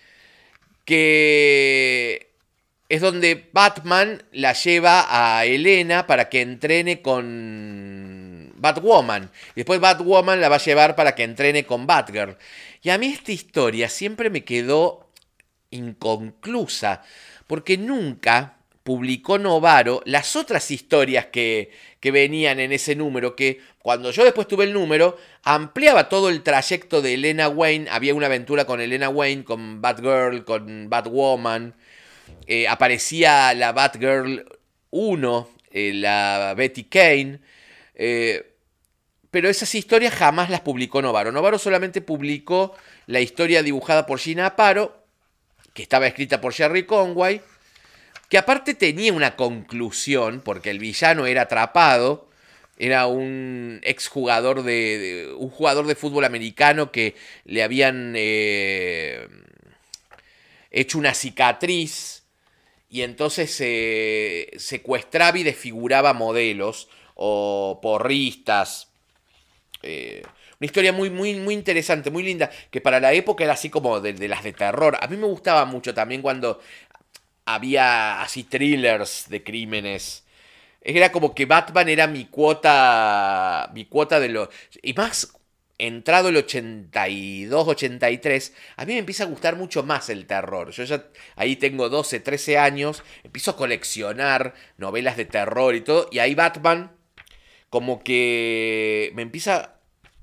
que es donde Batman la lleva a Helena para que entrene con Batwoman. Y después Batwoman la va a llevar para que entrene con Batgirl. Y a mí esta historia siempre me quedó inconclusa, porque nunca publicó Novaro las otras historias que, que venían en ese número, que cuando yo después tuve el número, ampliaba todo el trayecto de Helena Wayne. Había una aventura con Helena Wayne, con Batgirl, con Batwoman. Eh, aparecía la Batgirl uno, eh, la Betty Kane. Eh, pero esas historias jamás las publicó Novaro. Novaro solamente publicó la historia dibujada por Gina Aparo, que estaba escrita por Jerry Conway, que aparte tenía una conclusión, porque el villano era atrapado, era un exjugador de, de un jugador de fútbol americano que le habían eh, hecho una cicatriz, y entonces eh, secuestraba y desfiguraba modelos o porristas. Eh, una historia muy, muy, muy interesante, muy linda, que para la época era así como de, de las de terror. A mí me gustaba mucho también cuando había así thrillers de crímenes. Era como que Batman era mi cuota, mi cuota de lo... Y más entrado el ochenta y dos, ochenta y tres, a mí me empieza a gustar mucho más el terror. Yo ya ahí tengo doce, trece años, empiezo a coleccionar novelas de terror y todo, y ahí Batman como que me empieza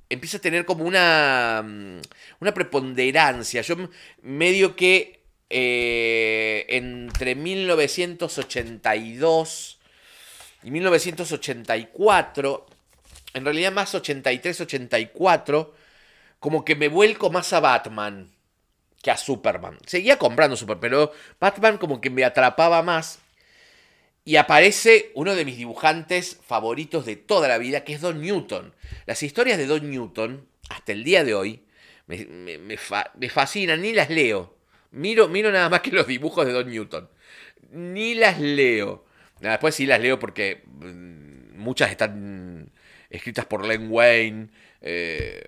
empieza a tener como una, una preponderancia. Yo medio que eh, entre mil novecientos ochenta y dos y mil novecientos ochenta y cuatro, en realidad más ochenta y tres, ochenta y cuatro, como que me vuelco más a Batman que a Superman. Seguía comprando Superman, pero Batman como que me atrapaba más. Y aparece uno de mis dibujantes favoritos de toda la vida, que es Don Newton. Las historias de Don Newton, hasta el día de hoy, me, me, me, fa, me fascinan, ni las leo. Miro, miro nada más que los dibujos de Don Newton. Ni las leo. Después sí las leo porque mmm, muchas están escritas por Len Wein, eh,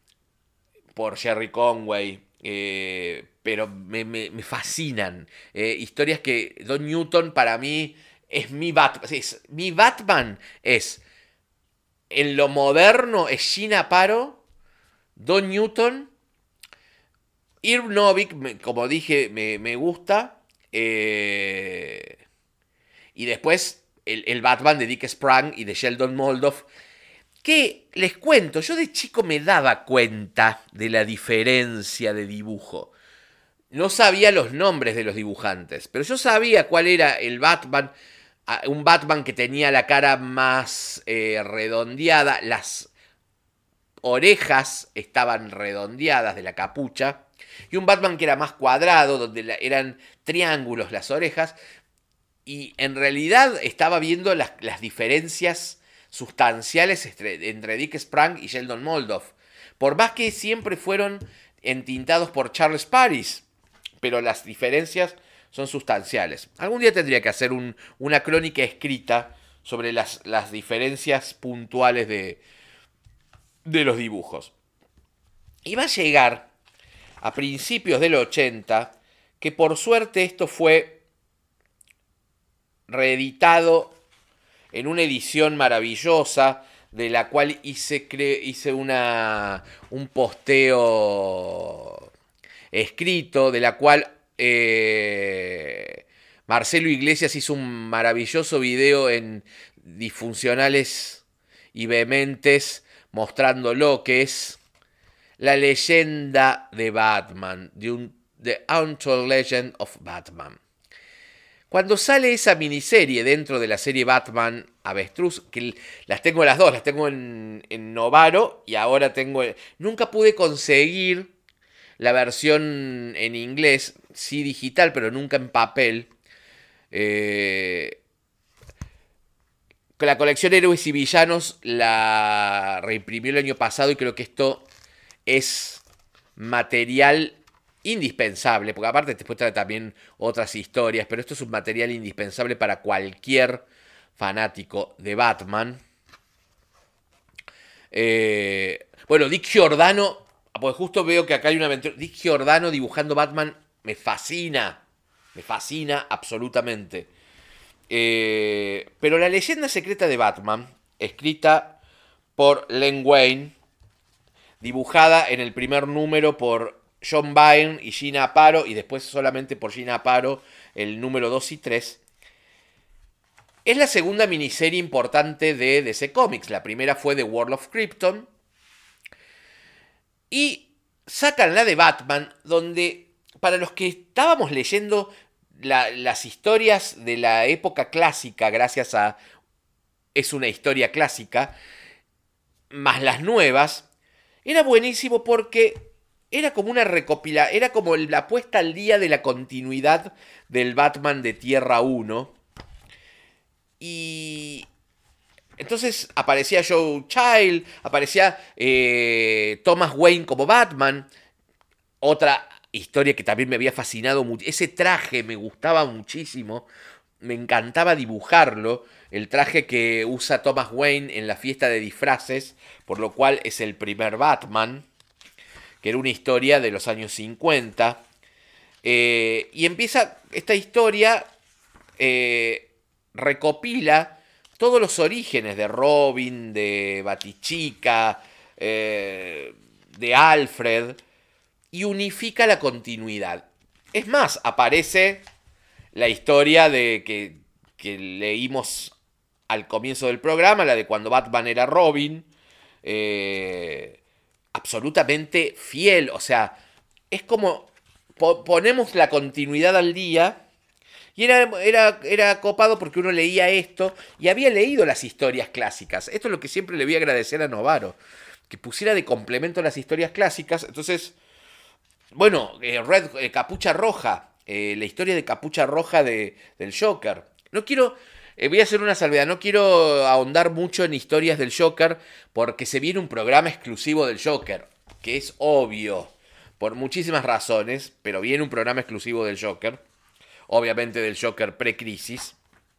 por Jerry Conway, eh, pero me, me, me fascinan. Eh, historias que Don Newton para mí es mi Batman. Es, mi Batman es, en lo moderno, es Gina Aparo, Don Newton, Irv Novick, como dije, me, me gusta. Eh, y después el, el Batman de Dick Sprang y de Sheldon Moldoff. Que les cuento, yo de chico me daba cuenta de la diferencia de dibujo. No sabía los nombres de los dibujantes, pero yo sabía cuál era el Batman. Un Batman que tenía la cara más eh, redondeada, las orejas estaban redondeadas de la capucha, y un Batman que era más cuadrado, donde la, eran triángulos las orejas, y en realidad estaba viendo las, las diferencias sustanciales entre, entre Dick Sprang y Sheldon Moldoff. Por más que siempre fueron entintados por Charles Paris, pero las diferencias son sustanciales. Algún día tendría que hacer un, una crónica escrita sobre las, las diferencias puntuales de, de los dibujos. Y va a llegar a principios del ochenta, que por suerte esto fue reeditado en una edición maravillosa, de la cual hice, hice una, un posteo escrito, de la cual eh, Marcelo Iglesias hizo un maravilloso video en Disfuncionales y Vehementes, mostrándolo, que es la leyenda de Batman, de un, The Untold Legend of Batman. Cuando sale esa miniserie dentro de la serie Batman Avestruz, que las tengo las dos, las tengo en, en Novaro y ahora tengo... Nunca pude conseguir la versión en inglés, sí digital, pero nunca en papel. Eh, la colección Héroes y Villanos la reimprimió el año pasado y creo que esto es material indispensable, porque aparte después trae también otras historias, pero esto es un material indispensable para cualquier fanático de Batman. Eh, bueno, Dick Giordano, pues justo veo que acá hay una aventura. Dick Giordano dibujando Batman me fascina, me fascina absolutamente. Eh, pero la leyenda secreta de Batman, escrita por Len Wein, dibujada en el primer número por John Byrne y Gina Aparo, y después solamente por Gina Aparo el número dos y tres. Es la segunda miniserie importante de D C Comics. La primera fue The World of Krypton. Y sacan la de Batman, donde para los que estábamos leyendo la, las historias de la época clásica, gracias a Es una historia clásica, más las nuevas, era buenísimo porque era como una recopila, era como la puesta al día de la continuidad del Batman de Tierra uno. Y entonces aparecía Joe Child, aparecía eh, Thomas Wayne como Batman. Otra historia que también me había fascinado mucho. Ese traje me gustaba muchísimo. Me encantaba dibujarlo. El traje que usa Thomas Wayne en la fiesta de disfraces, por lo cual es el primer Batman, que era una historia de los años cincuenta. Eh, y empieza esta historia, eh, recopila todos los orígenes de Robin, de Batichica, eh, de Alfred, y unifica la continuidad. Es más, aparece la historia de que, que leímos al comienzo del programa, la de cuando Batman era Robin, eh, absolutamente fiel. O sea, es como po ponemos la continuidad al día. Y era, era, era copado porque uno leía esto y había leído las historias clásicas. Esto es lo que siempre le voy a agradecer a Novaro, que pusiera de complemento las historias clásicas. Entonces, bueno, eh, Red, eh, Capucha Roja, eh, la historia de Capucha Roja de, del Joker. No quiero, eh, voy a hacer una salvedad, no quiero ahondar mucho en historias del Joker porque se viene un programa exclusivo del Joker, que es obvio, por muchísimas razones, pero viene un programa exclusivo del Joker. Obviamente del Joker pre-crisis.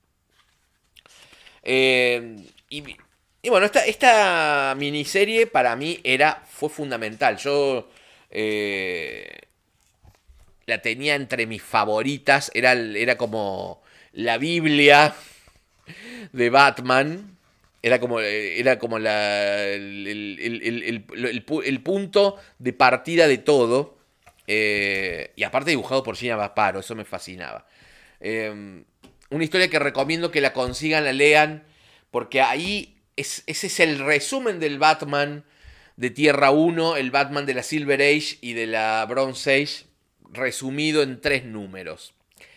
Eh, y, y bueno, esta, esta miniserie para mí era, fue fundamental. Yo eh, la tenía entre mis favoritas. Era, era como la Biblia de Batman. Era como, era como la, el, el, el, el, el, el punto de partida de todo. Eh, y aparte dibujado por Gina Vasparo, eso me fascinaba. Eh, una historia que recomiendo que la consigan, la lean, porque ahí es, ese es el resumen del Batman de Tierra uno, el Batman de la Silver Age y de la Bronze Age, resumido en tres números.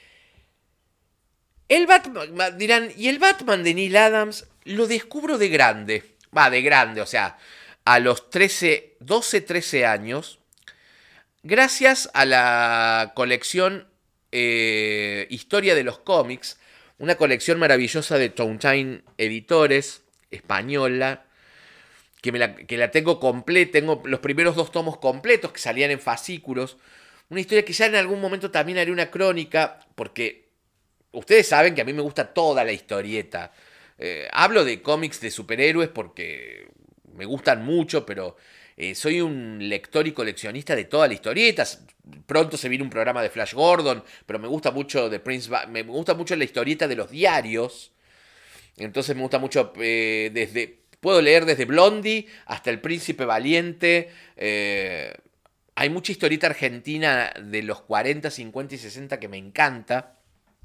El Batman, dirán, ¿y el Batman de Neil Adams? Lo descubro de grande, va, de grande, o sea, a los trece, doce, trece años. Gracias a la colección eh, Historia de los Cómics, una colección maravillosa de Toontown Editores, española, que, me la, que la tengo completa, tengo los primeros dos tomos completos que salían en fascículos, una historia que ya en algún momento también haré una crónica, porque ustedes saben que a mí me gusta toda la historieta. Eh, hablo de cómics de superhéroes porque me gustan mucho, pero... Eh, soy un lector y coleccionista de toda la historieta. Pronto se viene un programa de Flash Gordon, pero me gusta mucho de Prince ba me gusta mucho la historieta de los diarios. Entonces me gusta mucho eh, desde puedo leer desde Blondie hasta El Príncipe Valiente. Eh, hay mucha historieta argentina de los cuarenta, cincuenta y sesenta que me encanta.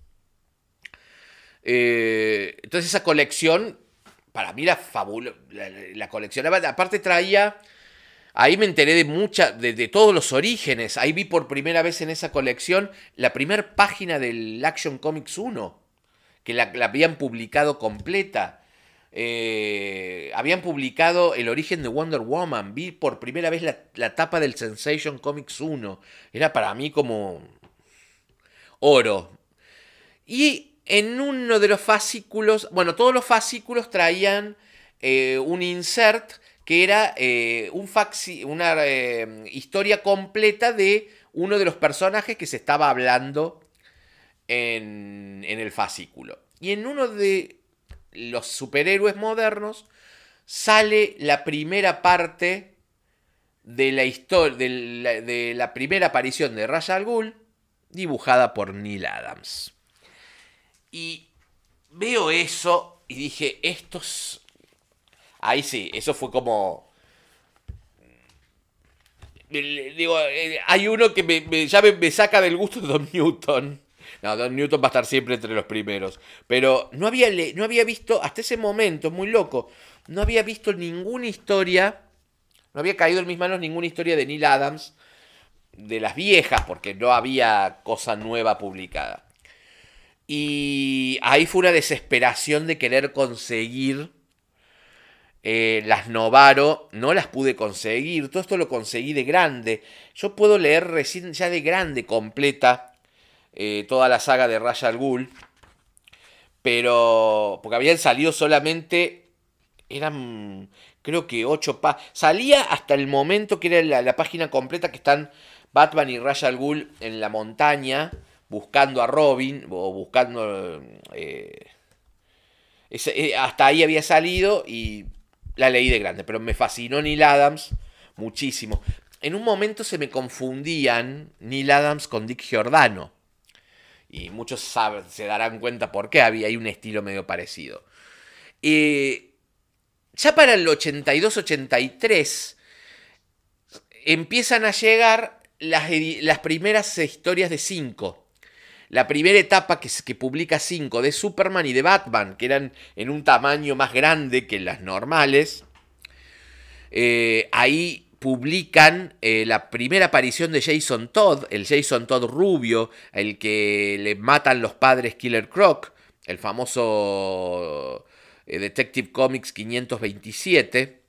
Eh, entonces esa colección para mí era fabulosa. La, la coleccionaba, aparte traía... Ahí me enteré de, mucha, de, de todos los orígenes. Ahí vi por primera vez en esa colección la primera página del Action Comics uno, que la, la habían publicado completa. Eh, habían publicado el origen de Wonder Woman. Vi por primera vez la, la tapa del Sensation Comics uno. Era para mí como oro. Y en uno de los fascículos, bueno, todos los fascículos traían eh, un insert que era eh, un faxi, una eh, historia completa de uno de los personajes que se estaba hablando en, en el fascículo. Y en uno de los superhéroes modernos sale la primera parte de la historia, de la, de la primera aparición de Ra's al Ghul, dibujada por Neil Adams. Y veo eso y dije, estos... Ahí sí, eso fue como... Digo, hay uno que me, me, ya me, me saca del gusto de Don Newton. No, Don Newton va a estar siempre entre los primeros. Pero no había, no había visto, hasta ese momento, muy loco, no había visto ninguna historia, no había caído en mis manos ninguna historia de Neil Adams, de las viejas, porque no había cosa nueva publicada. Y ahí fue una desesperación de querer conseguir... Eh, las Novaro, no las pude conseguir. Todo esto lo conseguí de grande. Yo puedo leer recién ya de grande completa eh, toda la saga de Ra's al Ghul. Pero... porque habían salido solamente... eran... creo que ocho pa... salía hasta el momento que era la, la página completa que están Batman y Ra's al Ghul en la montaña buscando a Robin o buscando... Eh, ese, eh, hasta ahí había salido y... la leí de grande, pero me fascinó Neil Adams muchísimo. En un momento se me confundían Neil Adams con Dick Giordano. Y muchos saben, se darán cuenta por qué había ahí un estilo medio parecido. Eh, ya para el ochenta y dos ochenta y tres empiezan a llegar las, las primeras historias de cinco. La primera etapa que, que publica cinco de Superman y de Batman, que eran en un tamaño más grande que las normales. Eh, ahí publican eh, la primera aparición de Jason Todd, el Jason Todd rubio, el que le matan los padres Killer Croc, el famoso eh, Detective Comics quinientos veintisiete.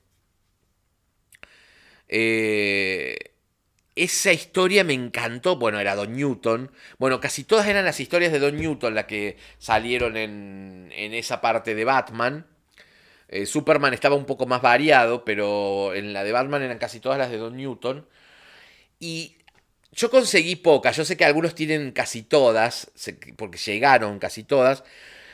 Eh, esa historia me encantó. Bueno, era Don Newton. Bueno, casi todas eran las historias de Don Newton las que salieron en, en esa parte de Batman. Eh, Superman estaba un poco más variado, pero en la de Batman eran casi todas las de Don Newton. Y yo conseguí pocas. Yo sé que algunos tienen casi todas, porque llegaron casi todas.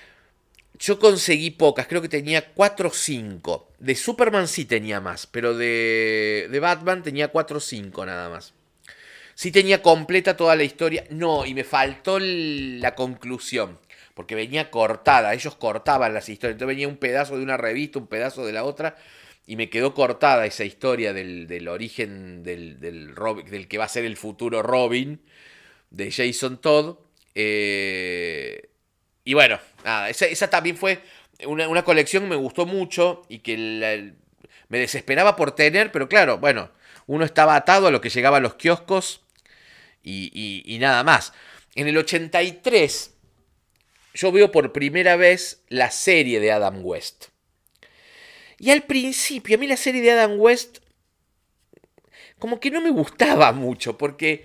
Yo conseguí pocas, creo que tenía cuatro o cinco. De Superman sí tenía más, pero de, de Batman tenía cuatro o cinco nada más. Sí tenía completa toda la historia. No, y me faltó la conclusión, porque venía cortada. Ellos cortaban las historias. Entonces venía un pedazo de una revista, un pedazo de la otra, y me quedó cortada esa historia del, del origen del, del, Robin, del que va a ser el futuro Robin, de Jason Todd. Eh... Y bueno, nada, esa, esa también fue una, una colección que me gustó mucho y que la, me desesperaba por tener, pero claro, bueno, uno estaba atado a lo que llegaba a los kioscos y, y, y nada más. En el ochenta y tres yo veo por primera vez la serie de Adam West. Y al principio, a mí la serie de Adam West como que no me gustaba mucho, porque...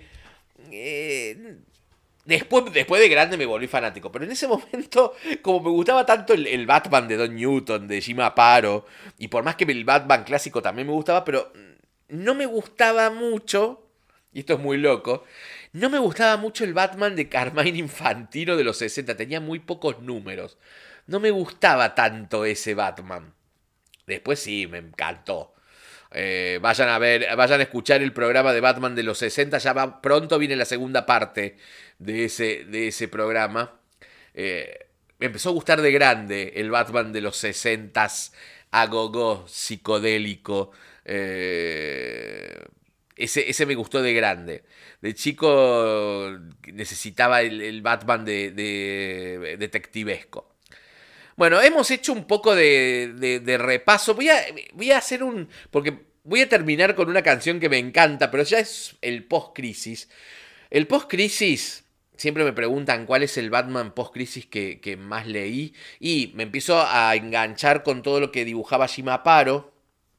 Eh, Después, después de grande me volví fanático, pero en ese momento, como me gustaba tanto el, el Batman de Don Newton, de Jim Aparo, y por más que el Batman clásico también me gustaba, pero no me gustaba mucho, y esto es muy loco, no me gustaba mucho el Batman de Carmine Infantino de los sesenta, tenía muy pocos números, no me gustaba tanto ese Batman. Después sí, me encantó. Eh, vayan a ver, vayan a escuchar el programa de Batman de los sesenta, ya va, pronto viene la segunda parte de ese, de ese programa. Eh, me empezó a gustar de grande el Batman de los sesenta, agogó, psicodélico. Eh, ese, ese me gustó de grande. De chico necesitaba el, el Batman de, de detectivesco. Bueno, hemos hecho un poco de, de, de repaso. Voy a, voy a hacer un... Porque voy a terminar con una canción que me encanta, pero ya es el post-crisis. El post-crisis, siempre me preguntan cuál es el Batman post-crisis que, que más leí. Y me empiezo a enganchar con todo lo que dibujaba Jim Aparo.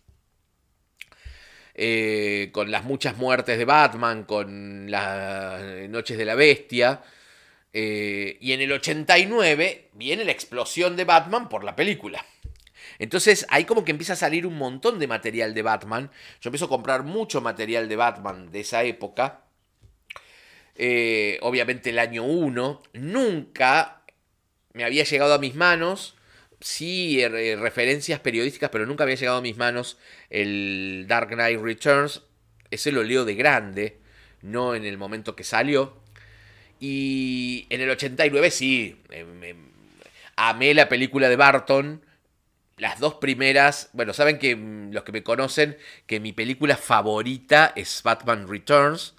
Eh, con las muchas muertes de Batman, con las Noches de la Bestia... Eh, y en el ochenta y nueve viene la explosión de Batman por la película. Entonces ahí como que empieza a salir un montón de material de Batman. Yo empiezo a comprar mucho material de Batman de esa época. Eh, obviamente el año uno. Nunca me había llegado a mis manos. Sí, eh, referencias periodísticas, pero nunca había llegado a mis manos el Dark Knight Returns. Ese lo leo de grande, no en el momento que salió. Y en el ochenta y nueve sí, eh, me, amé la película de Burton. Las dos primeras, bueno, saben que mmm, los que me conocen, que mi película favorita es Batman Returns.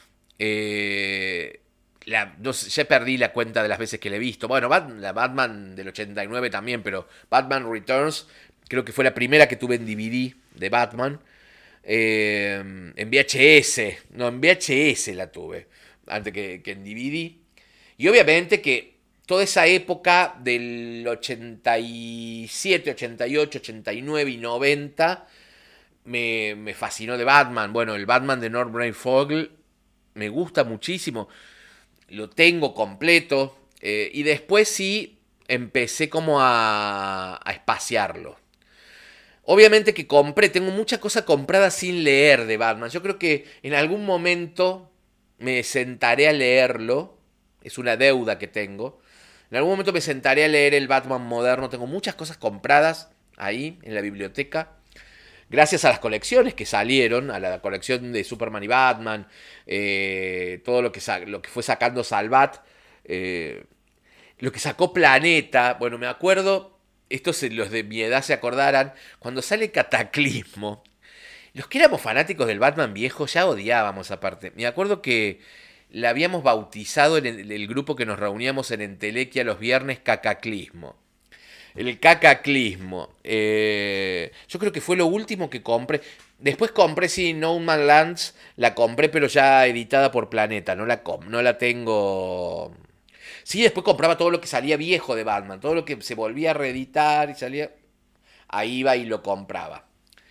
Eh, la, no sé, ya perdí la cuenta de las veces que la he visto. Bueno, Bat, la Batman del ochenta y nueve también, pero Batman Returns creo que fue la primera que tuve en D V D de Batman. Eh, en V H S, no, en V H S la tuve. Antes que, que en D V D. Y obviamente que toda esa época del ochenta y siete, ochenta y ocho, ochenta y nueve y noventa me, me fascinó de Batman. Bueno, el Batman de Norman Fogel me gusta muchísimo. Lo tengo completo. Eh, y después sí empecé como a, a espaciarlo. Obviamente que compré, tengo mucha cosa comprada sin leer de Batman. Yo creo que en algún momento... me sentaré a leerlo. Es una deuda que tengo. En algún momento me sentaré a leer el Batman moderno. Tengo muchas cosas compradas ahí en la biblioteca. Gracias a las colecciones que salieron. A la colección de Superman y Batman. Eh, todo lo que, lo que fue sacando Salvat. Eh, lo que sacó Planeta. Bueno, me acuerdo. Estos los de mi edad se acordarán. Cuando sale Cataclismo. Los que éramos fanáticos del Batman viejo ya odiábamos aparte. Me acuerdo que la habíamos bautizado en el, el grupo que nos reuníamos en Entelequia los viernes Cacaclismo. El cacaclismo. Eh, yo creo que fue lo último que compré. Después compré, sí, No Man Lands. La compré, pero ya editada por Planeta. No la, com no la tengo. Sí, después compraba todo lo que salía viejo de Batman. Todo lo que se volvía a reeditar y salía. Ahí iba y lo compraba.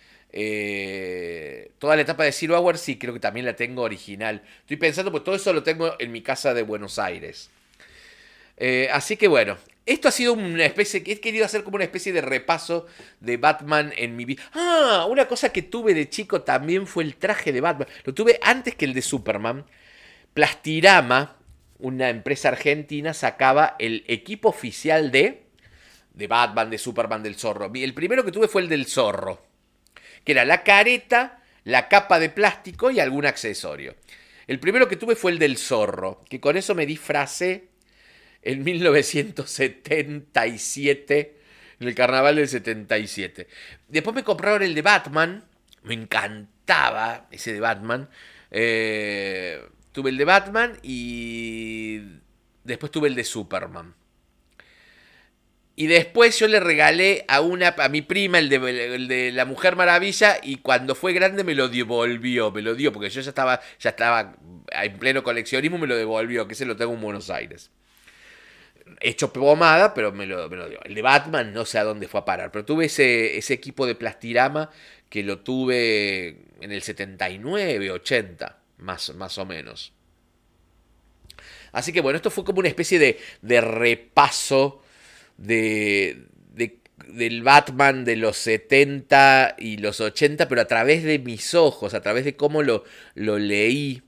Eh, toda la etapa de Zero Hour, sí, creo que también la tengo original. Estoy pensando, pues todo eso lo tengo en mi casa de Buenos Aires. Eh, así que bueno, esto ha sido una especie, he querido hacer como una especie de repaso de Batman en mi vida. Ah, una cosa que tuve de chico también fue el traje de Batman. Lo tuve antes que el de Superman. Plastirama, una empresa argentina, sacaba el equipo oficial de, de Batman, de Superman, del Zorro. El primero que tuve fue el del Zorro, que era la careta, la capa de plástico y algún accesorio. El primero que tuve fue el del Zorro, que con eso me disfracé en mil novecientos setenta y siete, en el carnaval del setenta y siete. Después me compraron el de Batman, me encantaba ese de Batman. Eh, tuve el de Batman y después tuve el de Superman. Y después yo le regalé a una a mi prima el de, el de la Mujer Maravilla y cuando fue grande me lo devolvió, me lo dio, porque yo ya estaba, ya estaba en pleno coleccionismo, me lo devolvió, que ese lo tengo en Buenos Aires. Hecho pomada, pero me lo, me lo dio. El de Batman no sé a dónde fue a parar, pero tuve ese, ese equipo de Plastirama que lo tuve en el setenta y nueve, ochenta, más, más o menos. Así que bueno, esto fue como una especie de, de repaso De, de, del Batman de los setenta y los ochenta, pero a través de mis ojos, a través de cómo lo, lo leí.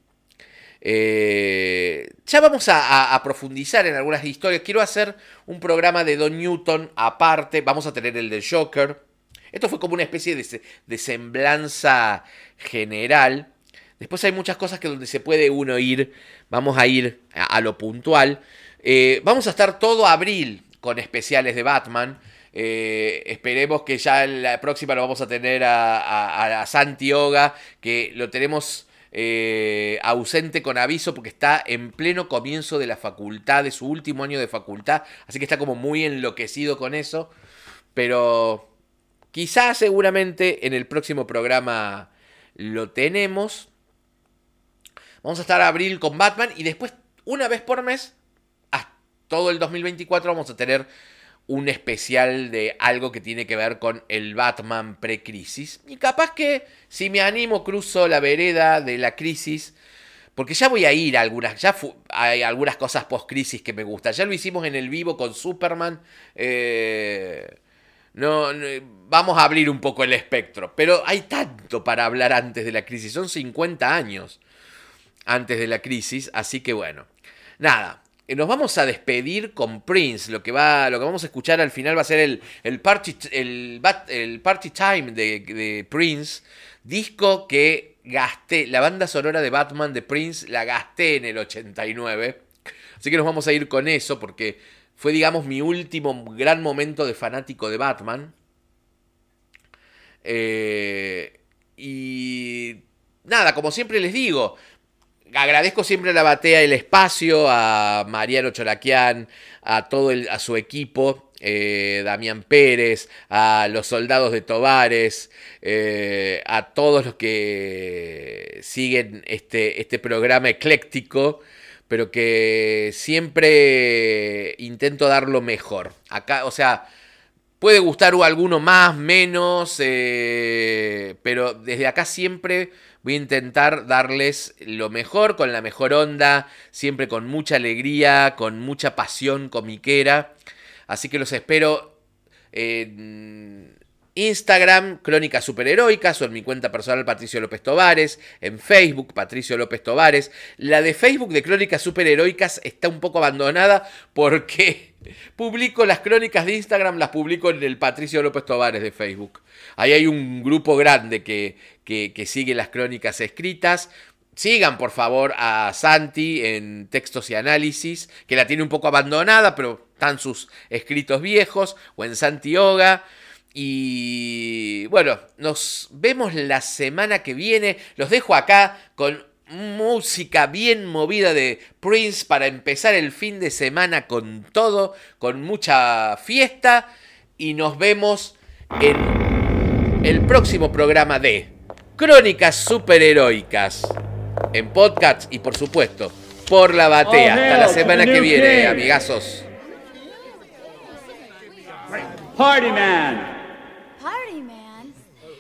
Eh, ya vamos a, a, a profundizar en algunas historias. Quiero hacer un programa de Don Newton aparte. Vamos a tener el de Joker. Esto fue como una especie de, de semblanza general. Después hay muchas cosas que donde se puede uno ir. Vamos a ir a, a lo puntual. Eh, vamos a estar todo abril con especiales de Batman. Eh, esperemos que ya en la próxima lo vamos a tener a, a, a Santi Oga, que lo tenemos eh, ausente con aviso porque está en pleno comienzo de la facultad, de su último año de facultad, así que está como muy enloquecido con eso, pero quizás seguramente en el próximo programa lo tenemos. Vamos a estar abril con Batman y después una vez por mes todo el dos mil veinticuatro vamos a tener un especial de algo que tiene que ver con el Batman pre-crisis. Y capaz que si me animo cruzo la vereda de la crisis, porque ya voy a ir a algunas, ya hay algunas cosas post-crisis que me gustan. Ya lo hicimos en el vivo con Superman. Eh, no, no, vamos a abrir un poco el espectro. Pero hay tanto para hablar antes de la crisis. Son cincuenta años antes de la crisis. Así que bueno, nada. Nos vamos a despedir con Prince. Lo que, va, lo que vamos a escuchar al final va a ser el, el, party, el, el party Time de, de Prince. Disco que gasté. La banda sonora de Batman de Prince la gasté en el ochenta y nueve. Así que nos vamos a ir con eso porque fue, digamos, mi último gran momento de fanático de Batman. Eh, y nada, como siempre les digo, agradezco siempre a la Batea el espacio, a Mariano Cholaquian, a todo el, a su equipo, eh, Damián Pérez, a los soldados de Tovares, eh, a todos los que siguen este, este programa ecléctico, pero que siempre intento dar lo mejor. Acá, o sea, puede gustar alguno más, menos, eh, pero desde acá siempre voy a intentar darles lo mejor, con la mejor onda, siempre con mucha alegría, con mucha pasión comiquera. Así que los espero en Instagram, Crónicas Superheroicas, o en mi cuenta personal Patricio López Tovares, en Facebook, Patricio López Tovares. La de Facebook de Crónicas Superheroicas está un poco abandonada porque publico las crónicas de Instagram, las publico en el Patricio López Tovares de Facebook. Ahí hay un grupo grande que, que, que sigue las crónicas escritas. Sigan, por favor, a Santi en Textos y Análisis, que la tiene un poco abandonada, pero están sus escritos viejos, o en Santi Oga. Y bueno, nos vemos la semana que viene. Los dejo acá con música bien movida de Prince para empezar el fin de semana con todo, con mucha fiesta. y nos vemos en el próximo programa de Crónicas Superheroicas en podcast y por supuesto por la batea. Hasta la semana que viene, amigazos. Party man. Party man.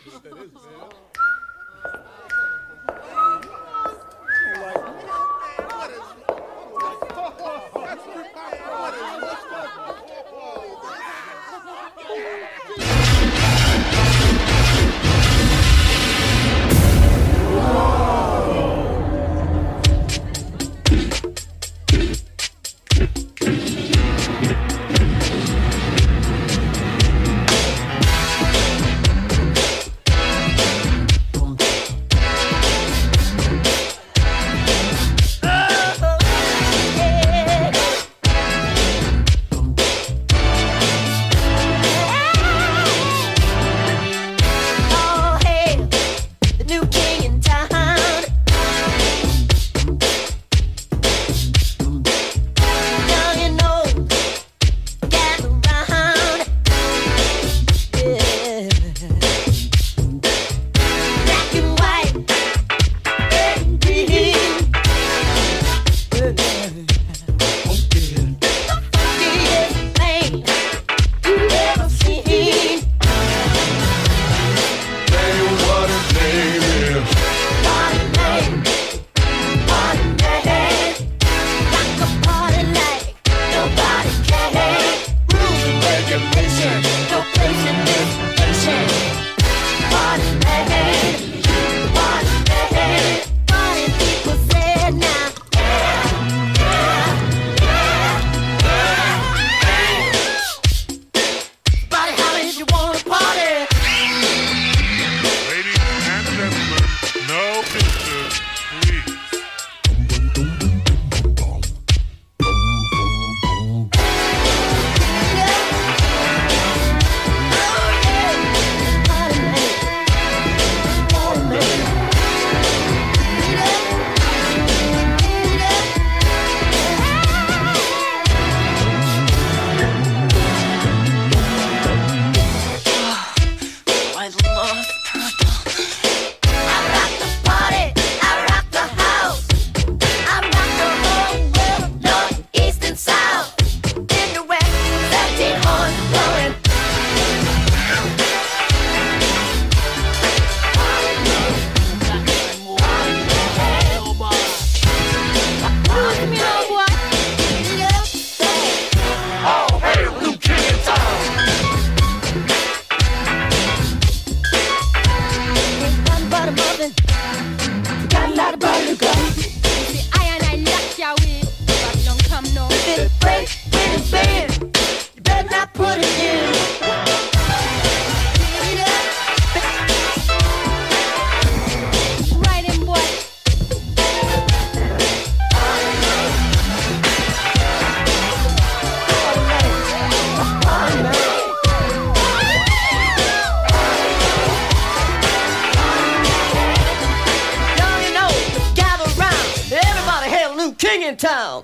King in town.